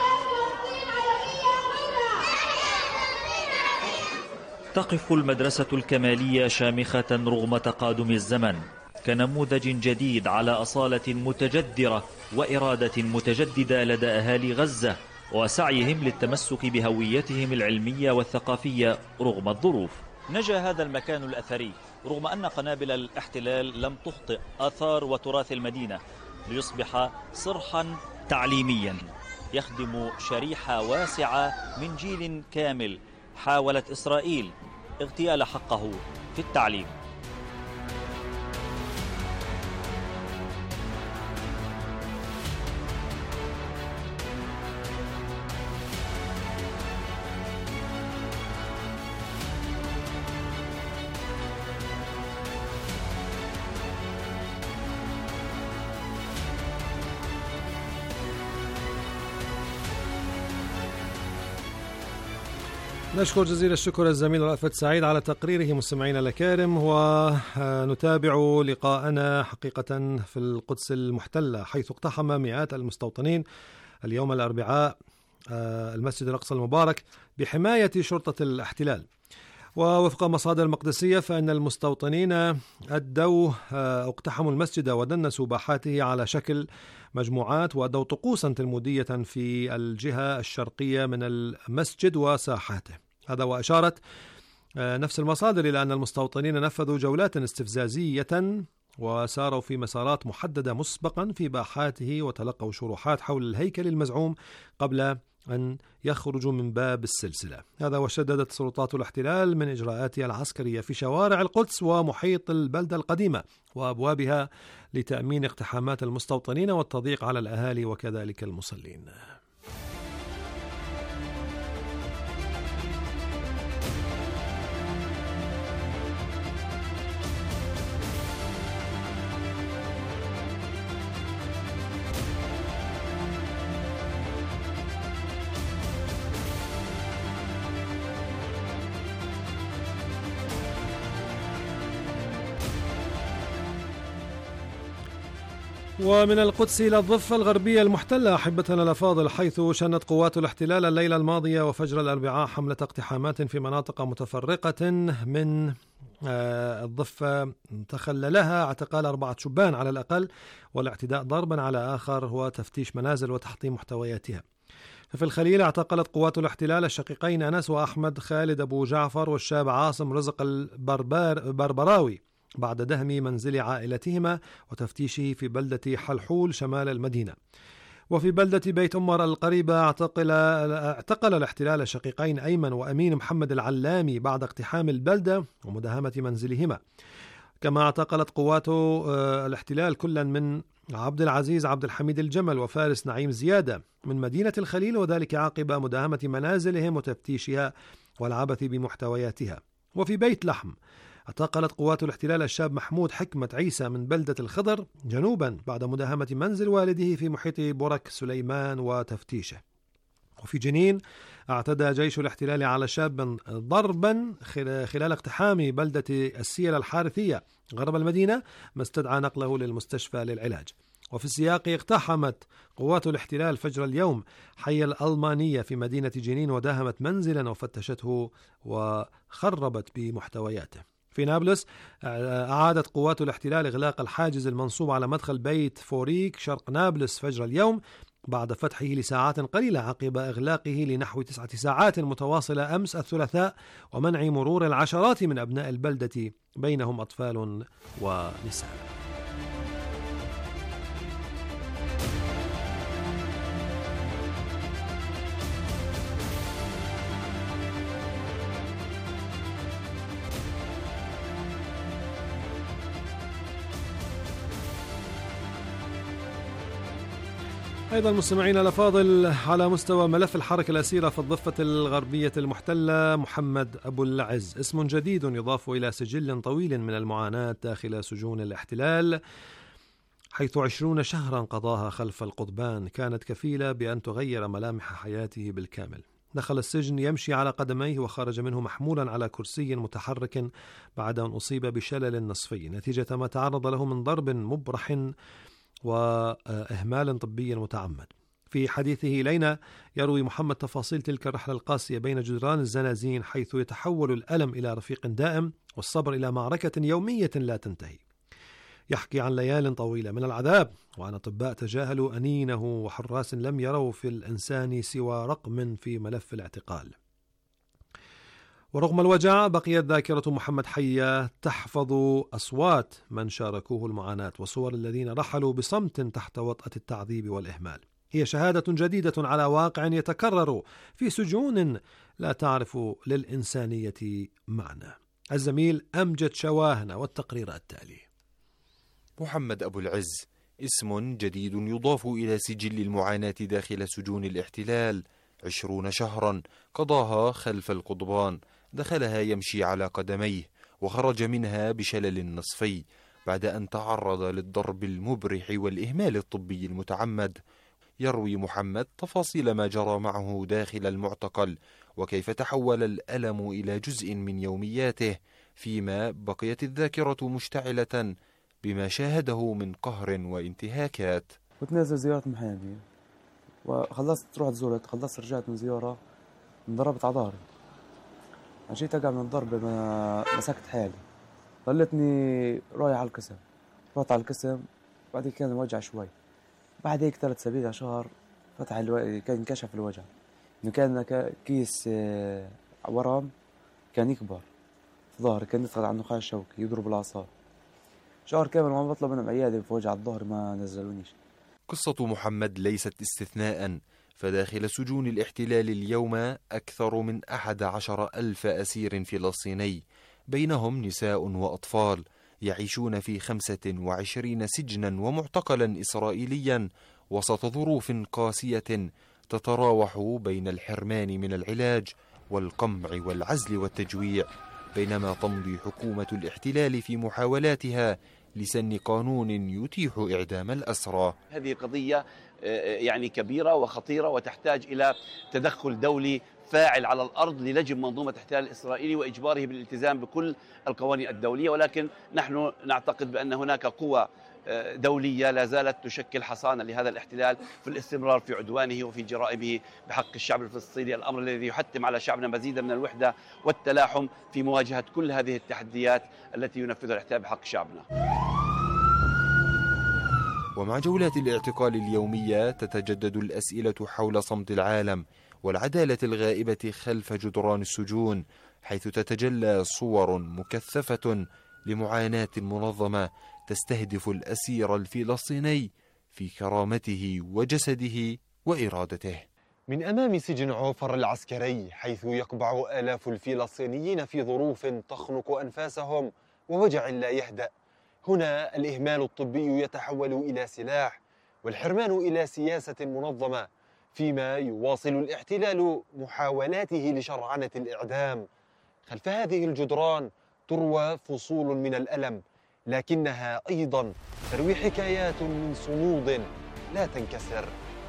تقف المدرسة الكمالية شامخة رغم تقادم الزمن كنموذج جديد على أصالة متجدرة وإرادة متجددة لدى أهالي غزة وسعيهم للتمسك بهويتهم العلمية والثقافية رغم الظروف. نجا هذا المكان الأثري رغم أن قنابل الاحتلال لم تخطئ آثار وتراث المدينة ليصبح صرحا تعليميا يخدم شريحة واسعة من جيل كامل حاولت إسرائيل اغتيال حقه في التعليم.
نشكر جزيل الشكر الزميل رأفت سعيد على تقريره مستمعينا الكرام، ونتابع لقاءنا حقيقة في القدس المحتلة حيث اقتحم مئات المستوطنين اليوم الأربعاء المسجد الأقصى المبارك بحماية شرطة الاحتلال. ووفق مصادر مقدسية فإن المستوطنين اقتحموا المسجد ودنسوا باحاته على شكل مجموعات وأدوا طقوسا تلمودية في الجهة الشرقية من المسجد وساحاته. هذا وأشارت نفس المصادر إلى أن المستوطنين نفذوا جولات استفزازية وساروا في مسارات محددة مسبقا في باحاته وتلقوا شروحات حول الهيكل المزعوم قبل أن يخرجوا من باب السلسلة. هذا وشددت سلطات الاحتلال من إجراءاتها العسكرية في شوارع القدس ومحيط البلدة القديمة وأبوابها لتأمين اقتحامات المستوطنين والتضييق على الأهالي وكذلك المصلين. ومن القدس إلى الضفة الغربية المحتلة أحبتنا الأفاضل، حيث شنت قوات الاحتلال الليلة الماضية وفجر الأربعاء حملة اقتحامات في مناطق متفرقة من الضفة تخللها اعتقال 4 شبان على الأقل والاعتداء ضربا على آخر وتفتيش منازل وتحطيم محتوياتها. ففي الخليل اعتقلت قوات الاحتلال الشقيقين أنس وأحمد خالد أبو جعفر والشاب عاصم رزق البربراوي بعد دهم منزل عائلتهما وتفتيشه في بلدة حلحول شمال المدينة. وفي بلدة بيت أمر القريبة اعتقل الاحتلال الشقيقين أيمن وأمين محمد العلامي بعد اقتحام البلدة ومداهمة منزلهما. كما اعتقلت قوات الاحتلال كلا من عبد العزيز عبد الحميد الجمل وفارس نعيم زيادة من مدينة الخليل، وذلك عقب مداهمة منازلهم وتفتيشها والعبث بمحتوياتها. وفي بيت لحم اعتقلت قوات الاحتلال الشاب محمود حكمة عيسى من بلدة الخضر جنوبا بعد مداهمة منزل والده في محيط برك سليمان وتفتيشه. وفي جنين اعتدى جيش الاحتلال على شاب ضربا خلال اقتحام بلدة السيلة الحارثية غرب المدينة ما استدعى نقله للمستشفى للعلاج. وفي السياق اقتحمت قوات الاحتلال فجر اليوم حي الألمانية في مدينة جنين وداهمت منزلا وفتشته وخربت بمحتوياته. في نابلس أعادت قوات الاحتلال إغلاق الحاجز المنصوب على مدخل بيت فوريك شرق نابلس فجر اليوم بعد فتحه لساعات قليلة عقب إغلاقه لنحو 9 ساعات متواصلة أمس الثلاثاء ومنع مرور العشرات من أبناء البلدة بينهم أطفال ونساء. أيضا مستمعينا الأفاضل، على مستوى ملف الحركة الأسيرة في الضفة الغربية المحتلة، محمد أبو العز اسم جديد يضاف إلى سجل طويل من المعاناة داخل سجون الاحتلال، حيث 20 شهرا قضاها خلف القضبان كانت كفيلة بأن تغير ملامح حياته بالكامل. دخل السجن يمشي على قدميه وخرج منه محمولا على كرسي متحرك بعد أن أصيب بشلل نصفي نتيجة ما تعرض له من ضرب مبرح وإهمال طبي متعمد. في حديثه إلينا يروي محمد تفاصيل تلك الرحلة القاسية بين جدران الزنازين، حيث يتحول الألم إلى رفيق دائم والصبر إلى معركة يومية لا تنتهي. يحكي عن ليال طويلة من العذاب وعن أطباء تجاهلوا أنينه وحراس لم يروا في الإنسان سوى رقم في ملف الاعتقال. ورغم الوجع بقيت ذاكرة محمد حية تحفظ أصوات من شاركوه المعاناة وصور الذين رحلوا بصمت تحت وطأة التعذيب والإهمال. هي شهادة جديدة على واقع يتكرر في سجون لا تعرف للإنسانية معنى. الزميل أمجد شواهنة والتقرير التالي.
محمد أبو العز اسم جديد يضاف إلى سجل المعاناة داخل سجون الاحتلال، 20 شهرا قضاها خلف القضبان، دخلها يمشي على قدميه وخرج منها بشلل نصفي بعد أن تعرض للضرب المبرح والإهمال الطبي المتعمد. يروي محمد تفاصيل ما جرى معه داخل المعتقل وكيف تحول الألم إلى جزء من يومياته، فيما بقيت الذاكرة مشتعلة بما شاهده من قهر وانتهاكات.
كنت نازل زيارة محامي وخلصت رحت زرت، خلصت رجعت من زيارة انضربت على ظهري، جيت أقع من الضرب ما مسكت حالي، ضلتني رايح على القسم، رحت على القسم بعد كان الوجع شوي، بعد هيك 3 أسابيع شهر فتح كان انكشف الوجع، إنه كان كيس ورم كان يكبر في ظهري، كان يدخل على النخاع الشوكي يضرب الأعصاب. شهر كامل ما بطلب منهم عيادة في وجع الظهر ما نزلونيش.
قصة محمد ليست استثناء، فداخل سجون الاحتلال اليوم أكثر من 11,000 أسير فلسطيني، بينهم نساء وأطفال يعيشون في 25 سجنا ومعتقلا إسرائيليا وسط ظروف قاسية تتراوح بين الحرمان من العلاج والقمع والعزل والتجويع، بينما تمضي حكومة الاحتلال في محاولاتها لسن قانون يتيح إعدام الأسرى.
هذه قضية يعني كبيرة وخطيرة وتحتاج إلى تدخل دولي فاعل على الأرض للجم منظومة الاحتلال الإسرائيلي وإجباره بالالتزام بكل القوانين الدولية، ولكن نحن نعتقد بأن هناك قوى دولية لا زالت تشكل حصانة لهذا الاحتلال في الاستمرار في عدوانه وفي جرائمه بحق الشعب الفلسطيني، الأمر الذي يحتم على شعبنا مزيدا من الوحدة والتلاحم في مواجهة كل هذه التحديات التي ينفذها الاحتلال بحق شعبنا.
ومع جولات الاعتقال اليومية تتجدد الأسئلة حول صمت العالم والعدالة الغائبة خلف جدران السجون، حيث تتجلى صور مكثفة لمعاناة منظمة تستهدف الأسير الفلسطيني في كرامته وجسده وإرادته.
من أمام سجن عوفر العسكري، حيث يقبع آلاف الفلسطينيين في ظروف تخنق أنفاسهم ووجع لا يهدأ، هنا الإهمال الطبي يتحول إلى سلاح والحرمان إلى سياسة منظمة، فيما يواصل الاحتلال محاولاته لشرعنة الإعدام. خلف هذه الجدران تروى فصول من الألم، لكنها أيضا تروي حكايات من صمود لا تنكسر.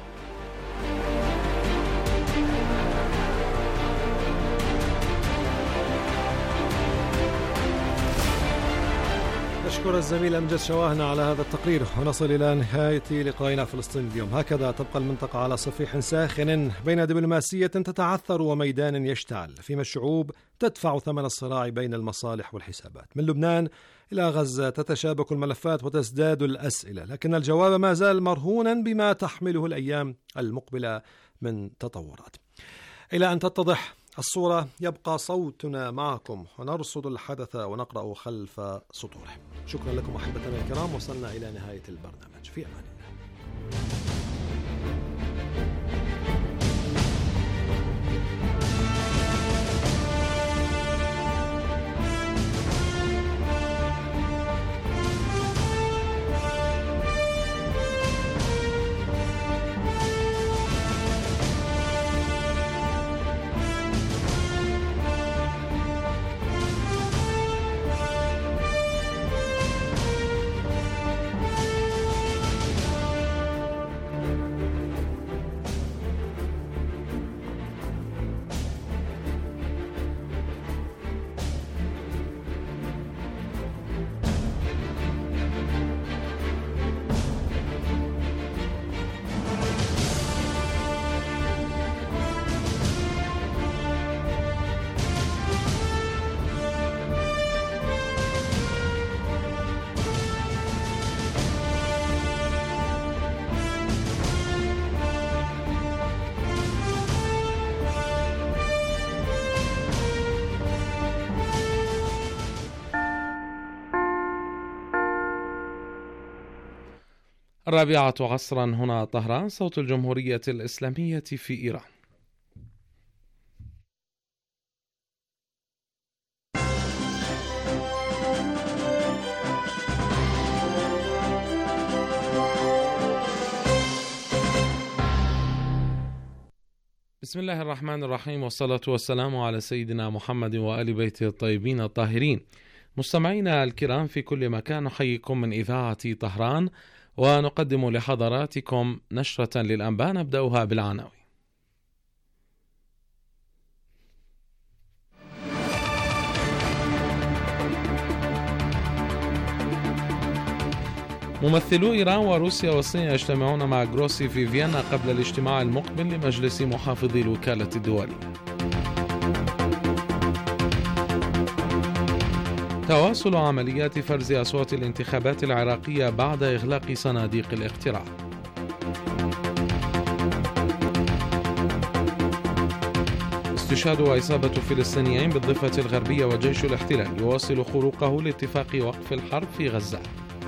نشكر الزميل أمجد شواهنة على هذا التقرير، ونصل إلى نهاية لقائنا فلسطين اليوم. هكذا تبقى المنطقة على صفيح ساخن بين دبلوماسية تتعثر وميدان يشتعل، فيما الشعوب تدفع ثمن الصراع بين المصالح والحسابات. من لبنان إلى غزة تتشابك الملفات وتزداد الأسئلة، لكن الجواب ما زال مرهونا بما تحمله الأيام المقبلة من تطورات. إلى أن تتضح الصورة يبقى صوتنا معكم ونرصد الحدث ونقرأ خلف سطوره. شكرا لكم أحبتنا الكرام، وصلنا إلى نهاية البرنامج، في أمان الله.
الرابعة عصرا هنا طهران، صوت الجمهورية الإسلامية في إيران. بسم الله الرحمن الرحيم، والصلاة والسلام على سيدنا محمد وآل بيته الطيبين الطاهرين. مستمعينا الكرام في كل مكان، نحييكم من إذاعة طهران ونقدم لحضراتكم نشرة للأنباء نبدأها بالعناوين. ممثلو إيران وروسيا والصين يجتمعون مع جروسي في فيينا قبل الاجتماع المقبل لمجلس محافظي الوكالة الدولية. تواصل عمليات فرز أصوات الانتخابات العراقية بعد إغلاق صناديق الاقتراع. استشهاد وإصابة فلسطينيين بالضفة الغربية، وجيش الاحتلال يواصل خروقه لاتفاق وقف الحرب في غزة.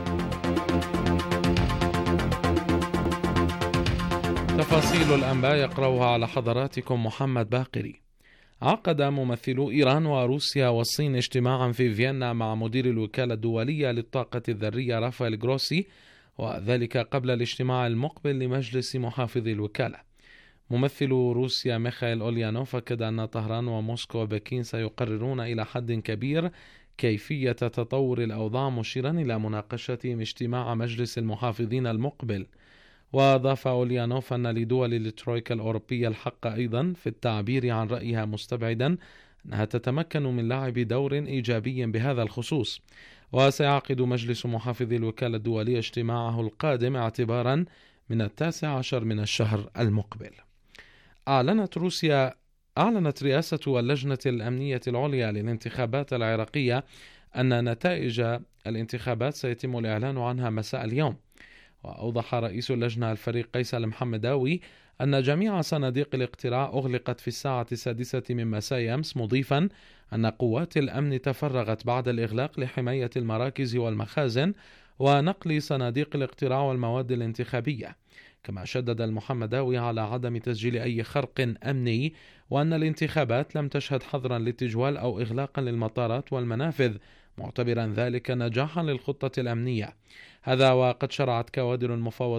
تفاصيل الأنباء يقرأها على حضراتكم محمد باقري. عقد ممثلو إيران وروسيا والصين اجتماعا في فيينا مع مدير الوكالة الدولية للطاقة الذرية رافائيل جروسي، وذلك قبل الاجتماع المقبل لمجلس محافظي الوكالة. ممثل روسيا ميخائيل أوليانوف أكد أن طهران وموسكو وبكين سيقررون إلى حد كبير كيفية تطور الأوضاع، مشيرا إلى مناقشتهم اجتماع مجلس المحافظين المقبل. وأضاف أوليانوف أن لدول الترويكا الأوروبية الحق أيضا في التعبير عن رأيها، مستبعدا أنها تتمكن من لعب دور إيجابي بهذا الخصوص. وسيعقد مجلس محافظي الوكالة الدولية اجتماعه القادم اعتبارا من 19 من الشهر المقبل. أعلنت رئاسة اللجنة الأمنية العليا للانتخابات العراقية أن نتائج الانتخابات سيتم الإعلان عنها مساء اليوم. وأوضح رئيس اللجنة الفريق قيس المحمداوي أن جميع صناديق الاقتراع أغلقت في الساعة 6 من مساء أمس، مضيفا أن قوات الأمن تفرغت بعد الإغلاق لحماية المراكز والمخازن ونقل صناديق الاقتراع والمواد الانتخابية. كما شدد المحمداوي على عدم تسجيل أي خرق أمني، وأن الانتخابات لم تشهد حظرا للتجوال أو إغلاقا للمطارات والمنافذ، معتبرا ذلك نجاحا للخطة الأمنية. هذا وقد شرعت كوادر المفاوضات